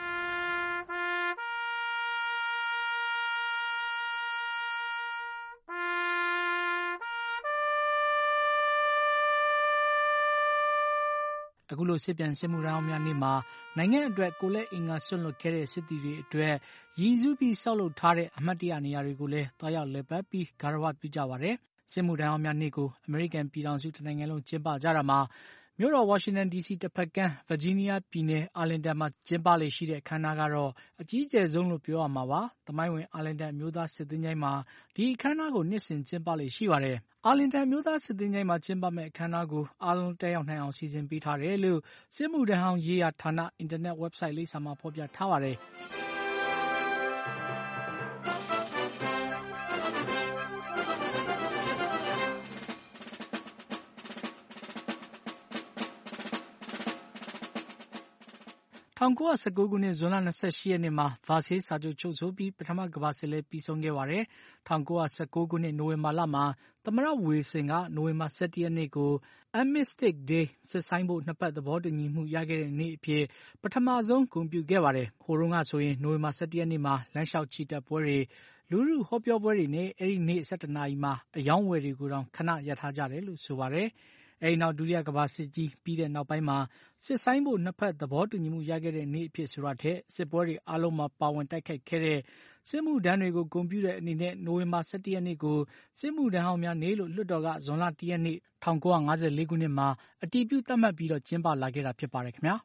အခုလိုစစ်ပြန်စစ်မှုထမ်းဟောင်းများနေ့မှာနိုင်ငံအတွက်ကိုလက်အင်္ဂါဆွတ်လွတ်ခဲ့တဲ့စစ်သည်တွေအတွက်ရည်စူးပြီးဆောက်လုပ်ထားတဲ့အမှတ်တရနေရာတွေကိုလည်းတွားရောက်လည်ပတ်ပြီးဂါရဝပြုကြပါတယ်။စစ်မှုထမ်းဟောင်းများနေ့ကိုအမေရိကန်ပြည်ထောင်စုတစ်နိုင်ငံလုံးကျင်းပကြတာမှာမြို့တော်ဝါရှင်တန်ဒီစီတစ်ဖက်ကမ်းဗာဂျီးနီးယားပြည်နယ်အာလင်တန်မှာကျင်းပလေရှိတဲ့အခမ်းအနားကတော့အကြီးအကျယ်ဆုံးလို့ပြောရမှာပါ။သမိုင်းဝင်အာလင်တန်အမျိုးသားစစ်သင်္ချိုင်းမှာဒီအခမ်းအနားကိုနှစ်စဉ်ကျင်းပလေရှိပါတယ်။အာလင်တန်အမျိုးသားစစ်သင်္ချိုင်းမှာကျင်းပမယ့်အခမ်းအနားကိုအားလုံးတက်ရောက်နိုင်အောင်စီစဉ်ပေးထားတယ်လို့စစ်မှုထမ်းဟောင်းရေးရာဌာနအင်တာနက်ဝက်ဆိုက်လိပ်စာမှာဖော်ပြထားပါတယ်။၁၉၁၉ ခုနှစ်ဇွန်လ ၂၈ ရက်နေ့မှာဗာဆေးစာချုပ်ချုပ်ဆိုပြီးပထမကမ္ဘာစစ်လည်းပြီးဆုံးခဲ့ပါတယ်။၁၉၁၉ ခုနှစ်နိုဝင်ဘာလမှာသမ္မတဝီလ်ဆင်ကနိုဝင်ဘာ ၁၁ ရက်နေ့ကို Armistice Day စစ်ဆိုင်းဖို့နှစ်ဖက်သဘောတူညီမှုရခဲ့တဲ့နေ့အဖြစ်ပထမဆုံးဂုဏ်ပြုခဲ့ပါတယ်။ဟိုတုန်းကဆိုရင်နိုဝင်ဘာ ၁၁ ရက်နေ့မှာလမ်းလျှောက်ချီတက်ပွဲတွေလူထုဟောပြောပွဲတွေနဲ့အဲဒီနေ့ ၁၁ နာရီမှာအယောင်းဝယ်တွေကိုတောင်ခဏရပ်ထားကြတယ်လို့ဆိုပါတယ်။အဲဒီနောက်ဒုတိယကမ္ဘာစစ်ကြီးပြီးတဲ့နောက်ပိုင်းမှာစစ်ဆိုင်းဖို့နှစ်ဖက်သဘောတူညီမှုရခဲ့တဲ့နေ့အဖြစ်ဆိုတာထက်စစ်ပွဲတွေအားလုံးမှာပါဝင်တိုက်ခိုက်ခဲ့တဲ့စစ်မှုထမ်းတွေကိုဂုဏ်ပြုတဲ့အနေနဲ့နိုဝင်ဘာ ၁၁ ရက်နေ့ကိုစစ်မှုထမ်းဟောင်းများနေ့လို့လွှတ်တော်ကဇွန်လ ၁ ရက်နေ့၁၉၅၄ ခုနှစ်မှာအတည်ပြုသတ်မှတ်ပြီးတော့ကျင်းပလာခဲ့တာဖြစ်ပါတယ်ခင်ဗျာ။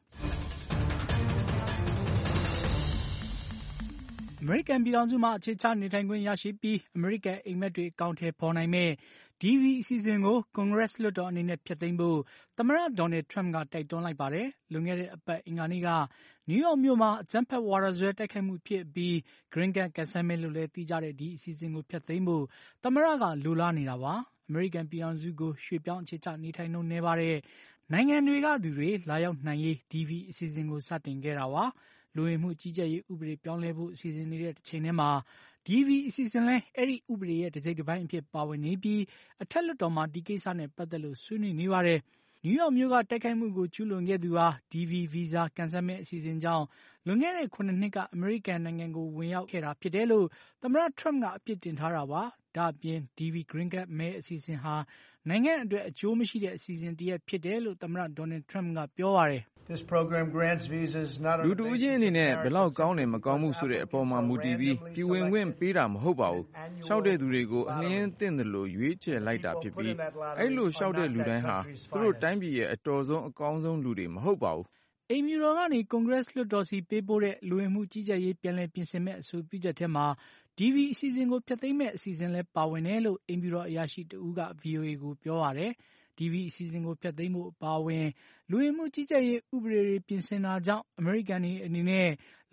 အမေရိကန်ပြည်ထောင်စုမှာအခြေချနေထိုင်ခွင့်ရရှိပြီးအမေရိကန်အိမ်မက်တွေအကောင့်ထဲပေါ်နိုင်မဲ့ D V အစီအစဉ်ကိုကွန်ဂရက်လွှတ်တော်အနေနဲ့ဖျက်သိမ်းဖို့သမ္မတဒေါ်နယ်ထရမ့်ကတိုက်တွန်းလိုက်ပါတယ်။လွန်ခဲ့တဲ့အပတ်အင်္ဂါနေ့ကနယူးယောက်မြို့မှာအကြမ်းဖက်ဝါဒစွဲတိုက်ခိုက်မှုဖြစ်ပြီး Green Card ကန်ဆယ်မယ်လို့လည်းသိကြတဲ့ဒီအစီအစဉ်ကိုဖျက်သိမ်းဖို့သမ္မတကလိုလားနေတာပါ။အမေရိကန်ပြည်ထောင်စုကိုရွှေ့ပြောင်းအခြေချနေထိုင်နှုန်းနည်းပါးတဲ့နိုင်ငံတွေကသူတွေလာရောက်နိုင်ရေး D V အစီအစဉ်ကိုစတင်ခဲ့တာပါ။လူဝင်မှုကြီးကြပ်ရေးဥပဒေပြောင်းလဲဖို့အစီအစဉ်နေတဲ့တစ်ချိန်တည်းမှာD V အစီအစဉ်လဲအဲ့ဒီဥပဒေရဲ့တစ်စိတ်တစ်ပိုင်းအဖြစ်ပါဝင်နေပြီးအထက်လွှတ်တော်မှာဒီကိစ္စနဲ့ပတ်သက်လို့ဆွေးနွေးနေပါတယ်။နယူးယောက်မြို့ကတိုက်ခိုက်မှုကိုကျူးလွန်ခဲ့သူဟာ D V ဗီဇာကန်ဆယ်မဲ့အစီအစဉ်ကြောင့်လွန်ခဲ့တဲ့ခုနှစ်နှစ်ကအမေရိကန်နိုင်ငံကိုဝင်ရောက်ခဲ့တာဖြစ်တယ်လို့သမ္မတထရမ့်ကအပြစ်တင်ထားတာပါ။ဒါ့အပြင် D V Green Card မဲအစီအစဉ်ဟာနိုင်ငံအတွက်အကျိုးမရှိတဲ့အစီအစဉ်တစ်ရပ်ဖြစ်တယ်လို့သမ္မတဒေါ်နယ်ထရမ့်ကပြောပါတယ်။ This program grants visas not on the basis of လူတူချင်းအနေနဲ့ဘယ်လောက်ကောင်းတယ်မကောင်းမှုဆိုတဲ့အပေါ်မှာမူတည်ပြီးပြည်ဝင်ခွင့်ပေးတာမဟုတ်ပါဘူး။ရှောက်တဲ့သူတွေကိုအလင်းသင့်တယ်လို့ရွေးချယ်လိုက်တာဖြစ်ပြီးအဲ့လိုရှောက်တဲ့လူတိုင်းဟာသူတို့တိုင်းပြည်ရဲ့အတော်ဆုံးအကောင်းဆုံးလူတွေမဟုတ်ပါဘူး။အိမ်ဖြူတော်ကနေကွန်ဂရက်လွှတ်တော်စီပေးပို့တဲ့လူဝင်မှုကြီးကြပ်ရေးပြန်လည်ပြင်ဆင်မဲ့အဆိုပြုချက်ထဲမှာ D V အစီအစဉ်ကိုဖျက်သိမ်းမဲ့အစီအစဉ်လဲပါဝင်တယ်လို့အိမ်ဖြူတော်အရာရှိတဦးက V O A ကိုပြောပါတယ်။ D V အစီအစဉ်ကိုဖျက်သိမ်းဖို့အပါအဝင်လူဝင်မှုကြီးကြပ်ရေးဥပဒေတွေပြင်ဆင်တာကြောင့်အမေရိကန်တွေအနေနဲ့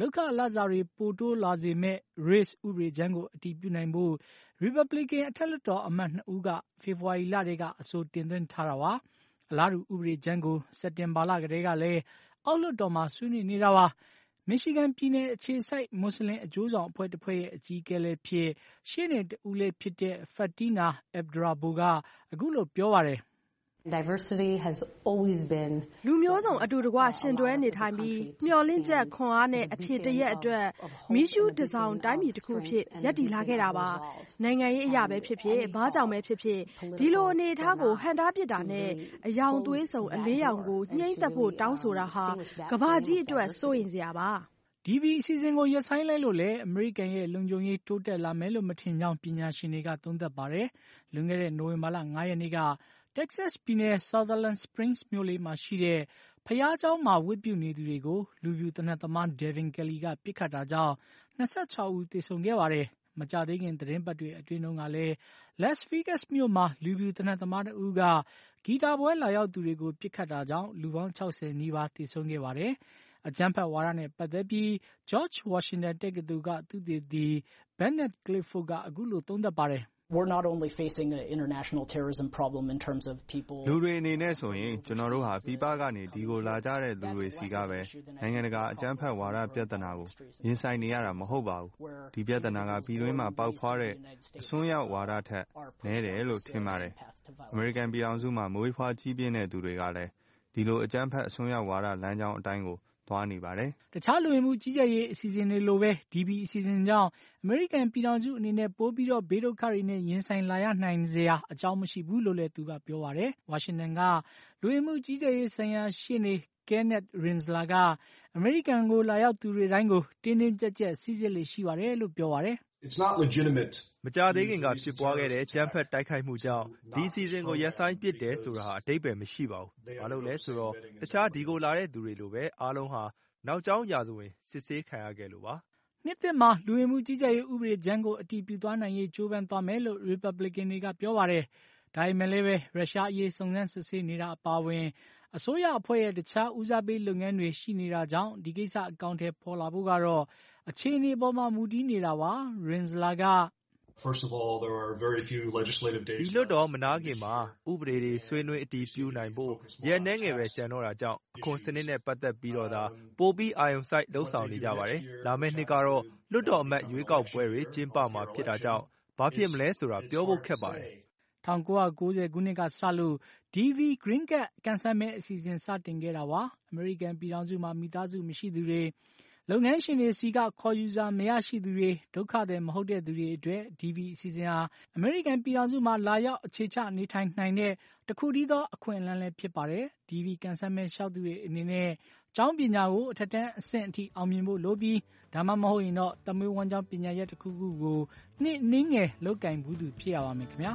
လုပ်ခလစာတွေပိုတိုးလာစေမဲ့ Race ဥပဒေကြမ်းကိုအတည်ပြုနိုင်ဖို့ Republican အထက်လွှတ်တော်အမတ်နှစ်ဦးကဖေဖော်ဝါရီလတည်းကအဆိုတင်သွင်းထားတာပါ။အလားတူဥပဒေကြမ်းကိုစက်တင်ဘာလကတည်းကလည်းအောက်လွှတ်တော်မှာဆွေးနွေးနေတာပါ။ မီရှီဂန်ပြည်နယ်အခြေစိုက်မွတ်စလင်အကျိုးဆောင်အဖွဲ့တစ်ဖွဲ့ရဲ့အကြီးအကဲလည်းဖြစ်ရှေ့နေတဦးလည်းဖြစ်တဲ့ Fatina Abdrabbo ကအခုလိုပြောပါတယ်။ Diversity has always been လူမျိုးစုံအတူတကွရှင်တွဲနေထိုင်ပြီးမျှော်လင့်ချက်ခွန်အားနဲ့အဖြစ်တရက်အတွက်မီးရှူးတစောင်တိုင်းပြည်တစ်ခုဖြစ်ရပ်တည်လာခဲ့တာပါနိုင်ငံရေးအရာပဲဖြစ်ဖြစ်ဘာကြောင့်ပဲဖြစ်ဖြစ်ဒီလိုအနေအထားကိုဟန်တားပစ်တာနဲ့အယောင်သွေးစုံအလေးရောင်ကိုညှိမ့်သက်ဖို့တောင်းဆိုတာဟာကမ္ဘာကြီးအတွက်စိုးရိမ်စရာပါဒီဗီအစီအစဉ်ကိုရပ်ဆိုင်းလိုက်လို့လည်းအမေရိကန်ရဲ့လုံခြုံရေးတိုးတက်လာမယ်လို့မထင်ကြောင်းပညာရှင်တွေကသုံးသပ်ပါတယ်။လွန်ခဲ့တဲ့နိုဝင်ဘာလငါးရက်နေ့ကTexas ပြည်နယ် Sutherland Springs မြို့လေးမှာရှိတဲ့ဘုရားကျောင်းမှာဝတ်ပြုနေသူတွေကိုလူဖြူသေနတ်သမား Devin Kelley ကပစ်ခတ်တာကြောင့်၂၆ဦးသေဆုံးခဲ့ပါတယ်။မကြာသေးခင်သီတင်းပတ်တွေအတွင်းတုန်းကလည်း Las Vegas မြို့မှာလူဖြူသေနတ်သမားတဦးကဂီတာပွဲလာရောက်သူတွေကိုပစ်ခတ်တာကြောင့်လူပေါင်း၆၀နီးပါးသေဆုံးခဲ့ပါတယ်။အကြမ်းဖက်ဝါဒနဲ့ပတ်သက်ပြီး George Washington တက္ကသိုလ်ကသုတေသီ Bennett Clifford ကအခုလိုသုံးသပ်ပါတယ် We're not only facing an international terrorism problem in terms of people လူတွေအနေနဲ့ဆိုရင်ကျွန်တော်တို့ဟာပြည်ပကနေဒီကိုလာကြတဲ့လူတွေစီကပဲနိုင်ငံတကာအကြမ်းဖက်ဝါဒပြဿနာကိုရင်ဆိုင်နေရတာမဟုတ်ပါဘူးဒီပြဿနာကပြည်တွင်းမှာပေါက်ဖွားတဲ့အစွန်းရောက်ဝါဒထက်နည်းတယ်လို့ထင်ပါတယ်အမေရိကန်ပြည်ထောင်စုမှာမွေးဖွားကြီးပြင်းတဲ့သူတွေကလည်းဒီလိုအကြမ်းဖက်အစွန်းရောက်ဝါဒလမ်းကြောင်းအတိုင်းကိုသွားနေပါတယ်တခြားလူဝင်မှုကြီးကြပ်ရေးအစီအစဉ်တွေလိုပဲဒီဗီအစီအစဉ်ကြောင့်အမေရိကန်ပြည်ထောင်စုအနေနဲ့ပိုပြီးတော့ဘေးဒုက္ခတွေနဲ့ရင်ဆိုင်လာရနိုင်စရာအကြောင်းမရှိဘူးလို့လည်းသူကပြောပါတယ်ဝါရှင်တန်ကလူဝင်မှုကြီးကြပ်ရေးဆိုင်ရာရှေ့နေ Kenneth Rinsler ကအမေရိကန်ကိုလာရောက်သူတွေတိုင်းကိုတင်းတင်းကြပ်ကြပ်စိစစ်လေ့ရှိပါတယ်လို့ပြောပါတယ် It's not legitimate. မကြသေးခင်ကဖြစ်ပွားခဲ့တဲ့ကြမ်းဖက်တိုက်ခိုက်မှုကြောင့်ဒီစီစဉ်ကိုရပ်ဆိုင်းပစ်တယ်ဆိုတာဟာအတိတ်ပဲမရှိပါဘူး။ဘာလို့လဲဆိုတော့တခြားဒီကိုလာတဲ့သူတွေလိုပဲအားလုံးဟာနောက်ကျောင်းရာဇဝင်စစ်ဆေးခံရခဲ့လို့ပါ။နှစ်သစ်မှာလူဝင်မှုကြီးကြပ်ရေးဥပဒေကြမ်းကိုအတည်ပြုသွားနိုင်ရေးကြိုးပမ်းသွားမယ်လို့ Republican တွေကပြောပါတယ်။ဒါပေမဲ့လည်းပဲရုရှားအရေးစုံစမ်းစစ်ဆေးနေတာအပါအဝင်အစိုးရအဖွဲ့ရဲ့တခြားဦးစားပေးလုပ်ငန်းတွေရှိနေတာကြောင့်ဒီကိစ္စအကောင့်ထဲပေါ်လာဖို့ကတော့အခြေအနေပေါ်မှာမူတည်နေတာပါ Rinsler က First of all there are very few legislative days ဒီလွတ်တော်မနာခင်မှာဥပဒေတွေဆွေးနွေးအတည်ပြုနိုင်ဖို့ရက်နှဲငယ်ပဲကျန်တော့တာကြောင့်အခွန်စနစ်နဲ့ပတ်သက်ပြီးတော့သာပိုပြီးအာရုံစိုက်လှုပ်ဆောင်နေကြပါတယ်လာမယ့်နှစ်ကတော့လွတ်တော်အမတ်ရွေးကောက်ပွဲတွေကျင်းပမှာဖြစ်တာကြောင့်ဘာဖြစ်မလဲဆိုတာပြောဖို့ခက်ပါတယ်၁၉၉၀ခုနှစ်ကစလို့ ဒီဗီ Green Card ကန်ဆယ်မဲအစီအစဉ်စတင်ခဲ့တာပါအမေရိကန်ပြည်ထောင်စုမှာမိသားစုမရှိသူတွေလုပ်ငန်းရှင်တွေစီကခေါ်ယူစာမရရှိသူတွေဒုက္ခသည်မဟုတ်တဲ့သူတွေအတွက်ဒီဗီအစီအစဉ်ဟာအမေရိကန်ပြည်ထောင်စုမှာလာရောက်အခြေချနေထိုင်နိုင်တဲ့တခုတည်းသောအခွင့်အလမ်းလည်းဖြစ်ပါတယ်ဒီဗီကန်ဆယ်မဲလျှောက်သူတွေအနေနဲ့ကျောင်းပညာကိုအထက်တန်းအဆင့်အထိအောင်မြင်ဖို့လိုပြီးဒါမှမဟုတ်ရင်တော့တမွေးဝမ်းကျောင်းပညာရပ်တစ်ခုခုကိုနှစ်နည်းငယ်လုပ်ကင်ဘူးသူဖြစ်ရပါမယ်ခင်ဗျာ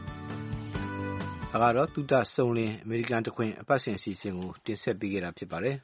ဒါကတော့သုတစုံလင်အမေရိကန်တခွင်အပတ်စဉ်အစီအစဉ်ကိုတင်ဆက်ပေးခဲ့တာဖြစ်ပါတယ်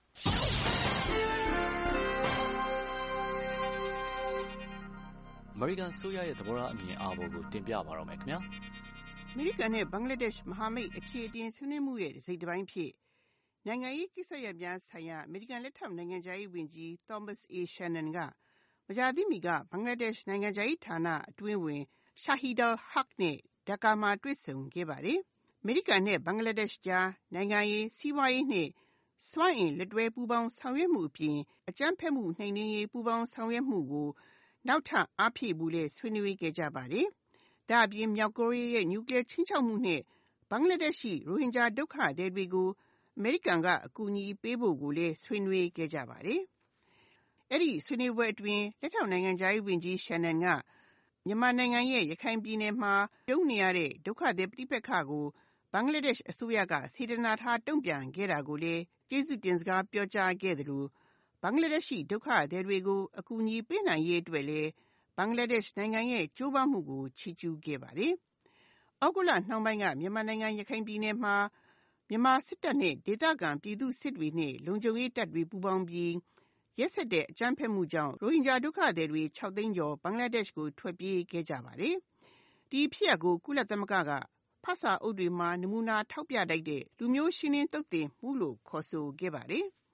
အမေရိကန်ဆိုရရဲ့သဘောထားအမြင်အာဘော်ကိုတင်ပြပါတော့မယ်ခင်ဗျာအမေရိကန်နဲ့ဘင်္ဂလားဒေ့ရှ်မဟာမိတ်အခြေအတင်ဆွေးနွေးမှုရဲ့တစ်စိတ်တစ်ပိုင်းဖြစ်နိုင်ငံရေးကိစ္စရပ်များဆိုင်ရာအမေရိကန်လက်ထောက်နိုင်ငံခြားရေးဝန်ကြီး Thomas A. Shannon ကမကြာသေးမီကဘင်္ဂလားဒေ့ရှ်နိုင်ငံခြားရေးဌာနအတွင်းဝင် Shahidul Haque နဲ့ဒါကာမှာတွေ့ဆုံခဲ့ပါတယ်အမေရိကန်နဲ့ဘင်္ဂလားဒေ့ရှ်ကြားနိုင်ငံရေးစီးပွားရေးနဲ့စွမ်းအင်လက်တွဲပူးပေါင်းဆောင်ရွက်မှုအပြင်အကြမ်းဖက်မှုနှိမ်နင်းရေးပူးပေါင်းဆောင်ရွက်မှုကိုနောက်ထပ်အားဖြည့်ဖို့လည်းဆွေးနွေးခဲ့ကြပါတယ်။ဒါအပြင်မြောက်ကိုရီးယားရဲ့နျူကလ িয়ার ချင်းချောက်မှုနဲ့ဘင်္ဂလားဒေ့ရှ်ရိုဟင်ဂျာဒုက္ခသည်တွေကိုအမေရိကန်ကအကူအညီပေးဖို့ကိုလည်းဆွေးနွေးခဲ့ကြပါတယ်။အဲ့ဒီဆွေးနွေးပွဲအတွင်းလက်ထောက်နိုင်ငံခြားရေးဝန်ကြီး Shannon ကမြန်မာနိုင်ငံရဲ့ရခိုင်ပြည်နယ်မှာတုံ့နေရတဲ့ဒုက္ခသည်ပြိပက္ခကိုဘင်္ဂလားဒေ့ရှ်အစိုးရကစေတနာထားတုံ့ပြန်ခဲ့တာကိုလည်းကျေးဇူးတင်စကားပြောကြားခဲ့သလိုဘင်္ဂလားဒေ့ရှ်ဒုက္ခသည်တွေကိုအကူအညီပေးနိုင်ရေးအတွက်လည်းဘင်္ဂလားဒေ့ရှ်နိုင်ငံရဲ့ကြိုးပမ်းမှုကိုချီးကျူးခဲ့ပါတယ်။ဩဂုတ်လနှောင်းပိုင်းကမြန်မာနိုင်ငံရခိုင်ပြည်နယ်မှာမြန်မာစစ်တပ်နဲ့ဒေသခံပြည်သူစစ်တွေနဲ့လုံခြုံရေးတပ်တွေပူးပေါင်းပြီးရက်စက်တဲ့အကြမ်းဖက်မှုကြောင့်ရိုဟင်ဂျာဒုက္ခသည်တွေ၆သိန်းကျော်ဘင်္ဂလားဒေ့ရှ်ကိုထွက်ပြေးခဲ့ကြပါတယ်။ဒီဖြစ်ရပ်ကိုကုလသမဂ္ဂကဖတ်စာအုပ်တွေမှာနမူနာထောက်ပြလိုက်တဲ့လူမျိုးရှင်းလင်းသုတ်သင်မှုလို့ခေါ်ဆိုခဲ့ပါတယ်။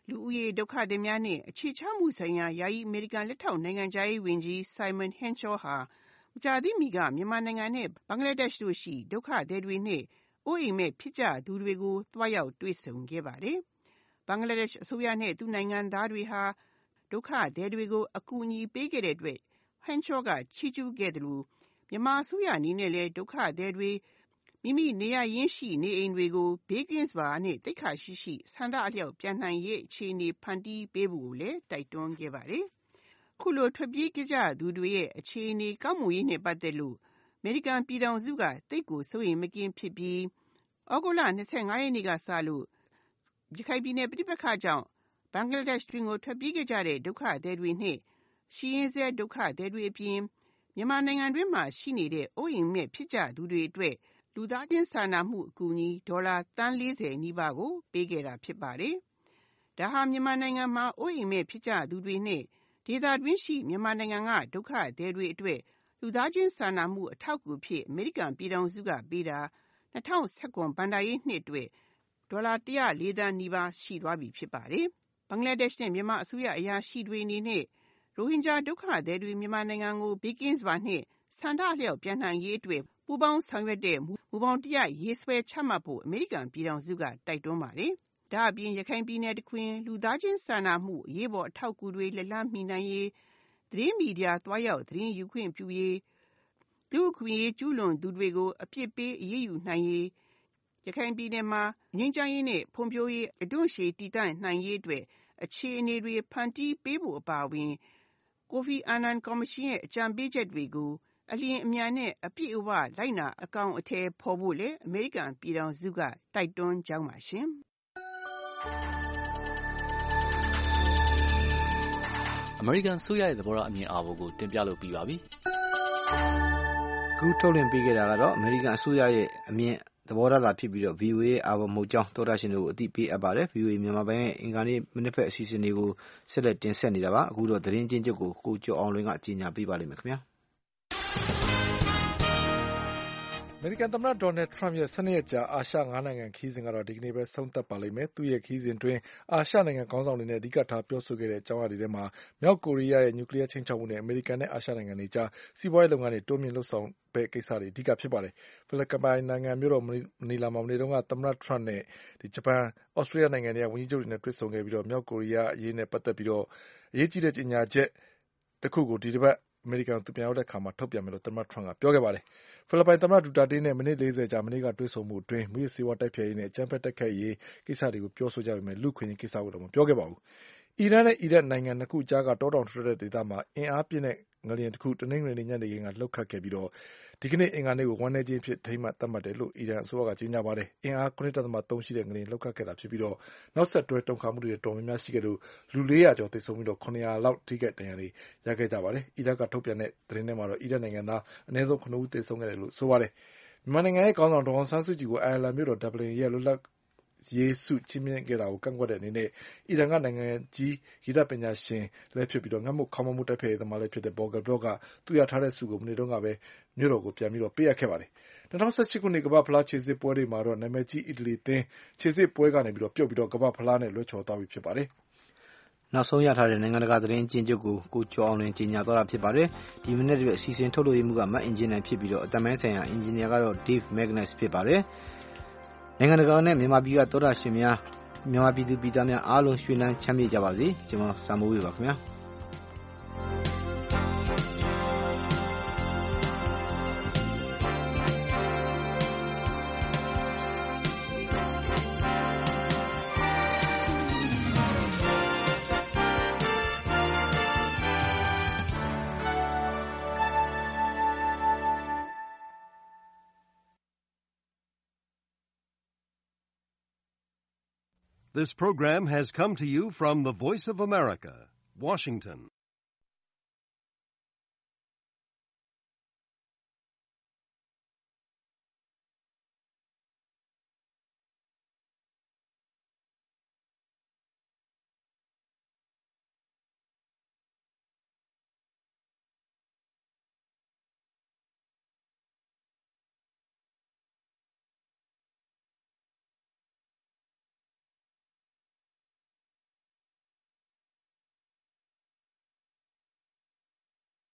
လူဦးရေဒုက္ခသည်များနှင့်အခြေချမှုဆိုင်ရာယာယီအမေရိကန်လက်ထောက်နိုင်ငံခြားရေးဝန်ကြီး Simon Henshaw ဟာမကြာသေးမီကမြန်မာနိုင်ငံနဲ့ဘင်္ဂလားဒေ့ရှ်တို့ရှိဒုက္ခသည်တွေနှင့်အိုးအိမ်မဲ့ဖြစ်ကြသူတွေကိုသွားရောက်တွေ့ဆုံခဲ့ပါတယ်။ဘင်္ဂလားဒေ့ရှ်အစိုးရနဲ့သူ့နိုင်ငံသားတွေဟာဒုက္ခသည်တွေကိုအကူအညီပေးခဲ့တဲ့အတွက် Henshaw ကချီးကျူးခဲ့သလိုမြန်မာအစိုးရအနေနဲ့လည်းဒုက္ခသည်တွေမိမိနေရရင်းရှိနေအိမ်တွေကိုဘေးကင်းစွာနဲ့သိက္ခာရှိရှိဆန္ဒအလျောက်ပြန်နိုင်ရေးအခြေအနေဖန်တီးပေးဖို့လည်းတိုက်တွန်းခဲ့ပါတယ်။ခုလိုထွက်ပြေးကြသူတွေရဲ့အခြေအနေကောင်းမွန်ရေးနဲ့ပတ်သက်လို့အမေရိကန်ပြည်ထောင်စုကသိပ်ကိုစိုးရိမ်မကင်းဖြစ်ပြီးဩဂုတ်လ၂၅ရက်နေ့ကစလို့ရခိုင်ပြည်နယ်ပြည်ပခါကြောင့်ဘင်္ဂလားဒေ့ရှ်ပြည်ကိုထွက်ပြေးကြတဲ့ဒုက္ခသည်တွေနဲ့ရှိရင်းစဲဒုက္ခသည်တွေအပြင်မြန်မာနိုင်ငံတွင်းမှာရှိနေတဲ့အိုးအိမ်မဲ့ဖြစ်ကြသူတွေအတွက်လူသားချင်းစာနာမှုအကူအညီဒေါ်လာသန်း၄၀နီးပါးကိုပေးခဲ့တာဖြစ်ပါတယ်။ဒါဟာမြန်မာနိုင်ငံမှာအိုးအိမ်မဲ့ဖြစ်ကြသူတွေနဲ့ဒေသတွင်းရှိမြန်မာနိုင်ငံကဒုက္ခသည်တွေအတွက်လူသားချင်းစာနာမှုအထောက်အကူဖြစ်အမေရိကန်ပြည်ထောင်စုကပေးတာ၂၀၁၇ဘဏ္ဍာရေးနှစ်အတွက်ဒေါ်လာ၁၀၄သန်းနီးပါးရှိသွားပြီဖြစ်ပါတယ်။ဘင်္ဂလားဒေ့ရှ်နဲ့မြန်မာအစိုးရအရာရှိတွေအနေနဲ့ရိုဟင်ဂျာဒုက္ခသည်တွေမြန်မာနိုင်ငံကိုဘေးကင်းစွာနဲ့ဆန္ဒအလျောက်ပြန်နိုင်ရေးအတွက်ပူးပေါင်းဆောင်ရွက်တဲ့မူပေါင်းတရပ်ရေးဆွဲချမှတ်ဖို့အမေရိကန်ပြည်ထောင်စုကတိုက်တွန်းပါတယ်။ဒါအပြင်ရခိုင်ပြည်နယ်တခွင်လူသားချင်းစာနာမှုအရေးပေါ်အထောက်အကူတွေလက်လှမ်းမီနိုင်ရေးသတင်းမီဒီယာသွားရောက်သတင်းယူခွင့်ပြုရေးလူ့အခွင့်အရေးကျူးလွန်သူတွေကိုအပြစ်ပေးအရေးယူနိုင်ရေးရခိုင်ပြည်နယ်မှာငြိမ်းချမ်းရေးနဲ့ဖွံ့ဖြိုးရေးအဓွန့်ရှည်တည်တံ့နိုင်ရေးအတွက်အခြေအနေတွေဖန်တီးပေးဖို့အပါအဝင်ကိုဖီအာနန်ကော်မရှင်ရဲ့အကြံပေးချက်တွေကိုအလျင်အမြန်နဲ့အပြည့်အဝလိုက်နာအကောင်အထည်ဖော်ဖို့လည်းအမေရိကန်ပြည်ထောင်စုကတိုက်တွန်းကြောင်းပါရှင်။အမေရိကန်ဆိုရရဲ့သဘောထားအမြင်အာဘော်ကိုတင်ပြလို့ပြီးပါပြီ။ခုထုတ်လွှင့်ပေးခဲ့တာကတော့အမေရိကန်အစိုးရရဲ့အမြင်သဘောထားသာဖြစ်ပြီးတော့ ဗီအိုအေ ရဲ့အာဘော်မဟုတ်ကြောင်းသောတာရှင်တို့ကိုအသိပေးအပ်ပါတယ်။ ဗီအိုအေမြန်မာပိုင်းရဲ့အင်္ဂါနေ့မနက်ဖက်အစီအစဉ်တွေကိုဆက်လက်တင်ဆက်နေတာပါ။အခုတော့သတင်းချင်းချုပ်ကိုကိုကျော်အောင်လွင်ကကြီးညာပေးပါလိမ့်မယ်ခင်ဗျာ။အမေရိကန်သမ္မတဒေါ်နယ်ထရမ့်ရဲ့၁၂ရက်ကြာအာရှငါးနိုင်ငံခရီးစဉ်ကတော့ဒီကနေ့ပဲဆုံးသက်ပါလိမ့်မယ်။သူ့ရဲ့ခရီးစဉ်အတွင်းအာရှနိုင်ငံခေါင်းဆောင်တွေနဲ့အဓိကထားပြောဆိုခဲ့တဲ့အကြောင်းအရာတွေထဲမှာမြောက်ကိုရီးယားရဲ့နျူကလီးယားခြိမ်းခြောက်မှုနဲ့အမေရိကန်နဲ့အာရှနိုင်ငံတွေကြားစီးပွားရေးလုပ်ငန်းတွေတိုးမြှင့်လုပ်ဆောင်တဲ့ကိစ္စတွေအဓိကဖြစ်ပါတယ်။ဖိလစ်ပိုင်နိုင်ငံမြို့တော်မနီလာမှာမနေ့တုန်းကသမ္မတထရမ့်နဲ့ဂျပန်၊ဩစတြေးလျနိုင်ငံတွေကဝန်ကြီးချုပ်တွေနဲ့တွေ့ဆုံခဲ့ပြီးမြောက်ကိုရီးယားအရေးနဲ့ပတ်သက်ပြီးအရေးကြီးတဲ့ကြေညာချက်တခုကိုဒီတပတ်အမေရိကန်သူပြန်ရောက်တဲ့အခါမှာထုတ်ပြန်မယ်လို့သမ္မတထရမ့်ကပြောခဲ့ပါတယ်။ဖိလစ်ပိုင်သမ္မတဒူတာတေးနဲ့မိနစ်လေးဆယ်ကြာမနေ့ကတွေ့ဆုံမှုအတွင်းမူးယစ်ဆေးဝါးတိုက်ဖျက်ရေးနဲ့အကြမ်းဖက်တိုက်ခိုက်ရေးကိစ္စတွေကိုပြောဆိုကြပေမဲ့လူ့အခွင့်အရေးကိစ္စကိုတော့မပြောခဲ့ပါဘူး။အီရန်နဲ့အီရတ်နိုင်ငံနှစ်ခုကြားကတောတောင်ထူထပ်တဲ့ဒေသမှာအင်အားပြင်းတဲ့ငလျင်တခုတနင်္ဂနွေနေ့ညနေခင်းကလှုပ်ခတ်ခဲ့ပြီးဒီကနေ့အင်္ဂါနေ့ကိုဝမ်းနည်းခြင်းအဖြစ်အထိမ်းအမှတ်သတ်မှတ်တယ်လို့အီရန်အစိုးရကကြေညာပါတယ်။အင်အား ၇.၃ ရှိတဲ့ငလျင်လှုပ်ခတ်ခဲ့တာဖြစ်ပြီးနောက်ဆက်တွဲတုန်ခါမှုတွေအတော်များများရှိခဲ့လို့လူလေးရာကျော်သေဆုံးပြီးခုနှစ်ရာလောက်ထိခိုက်ဒဏ်ရာတွေရခဲ့ကြပါတယ်။အီရတ်ကထုတ်ပြန်တဲ့သတင်းထဲမှာတော့အီရတ်နိုင်ငံသားအနည်းဆုံး၇ဦးသေဆုံးခဲ့တယ်လို့ဆိုပါတယ်။မြန်မာနိုင်ငံရဲ့ခေါင်းဆောင်ဒေါ်အောင်ဆန်းစုကြည်ကိုအိုင်ယာလန်မြို့တော်ဒဗ္ဗလင်ရဲ့လွတ်လပ်ရေးဆုချီးမြှင့်ခဲ့တာကိုကန့်ကွက်တဲ့အနေနဲ့အီရန်ကနိုင်ငံကြီးဂီတပညာရှင်လည်းဖြစ်ပြီးငတ်မွတ်ခေါင်းပါးမှုတိုက်ဖျက်ရေးသမားလည်းဖြစ်တဲ့ဘော်ဂါဘရော့ကသူရထားတဲ့ဆုကိုမနေ့တုန်းကပဲမြို့တော်ကိုပြန်ပြီးပေးအပ်ခဲ့ပါတယ်။၂၀၁၈ခုနှစ်ကမ္ဘာ့ဖလားခြေစစ်ပွဲတွေမှာတော့နာမည်ကြီးအီတလီအသင်းခြေစစ်ပွဲကနေပြုတ်ပြီးကမ္ဘာ့ဖလားနဲ့လွဲချော်သွားပြီဖြစ်ပါတယ်။နောက်ဆုံးရထားတဲ့နိုင်ငံတကာသတင်းကျဉ်းချုပ်ကိုကိုကျော်အောင်လွင်ကြီးညာသွားတာဖြစ်ပါတယ်။ဒီမိနစ်တွေအစီအစဉ်ထုတ်လို့ရမှုကမတ်အင်ဂျင်နိုင်ဖြစ်ပြီးတော့အတမန်ဆိုင်ရာအင်ဂျင်နီယာကတော့ Dave Magnus ဖြစ်ပါတယ်။နိုင်ငံတကာနဲ့မြန်မာပြည်ကသောတာရှင်များမြန်မာပြည်သူပြည်သားများအားလုံးရွှင်လန်းချမ်းမြေ့ကြပါစေ။ကျွန်တော်စာမိုးဝေပါခင်ဗျာ။ This program has come to you from the Voice of America, Washington.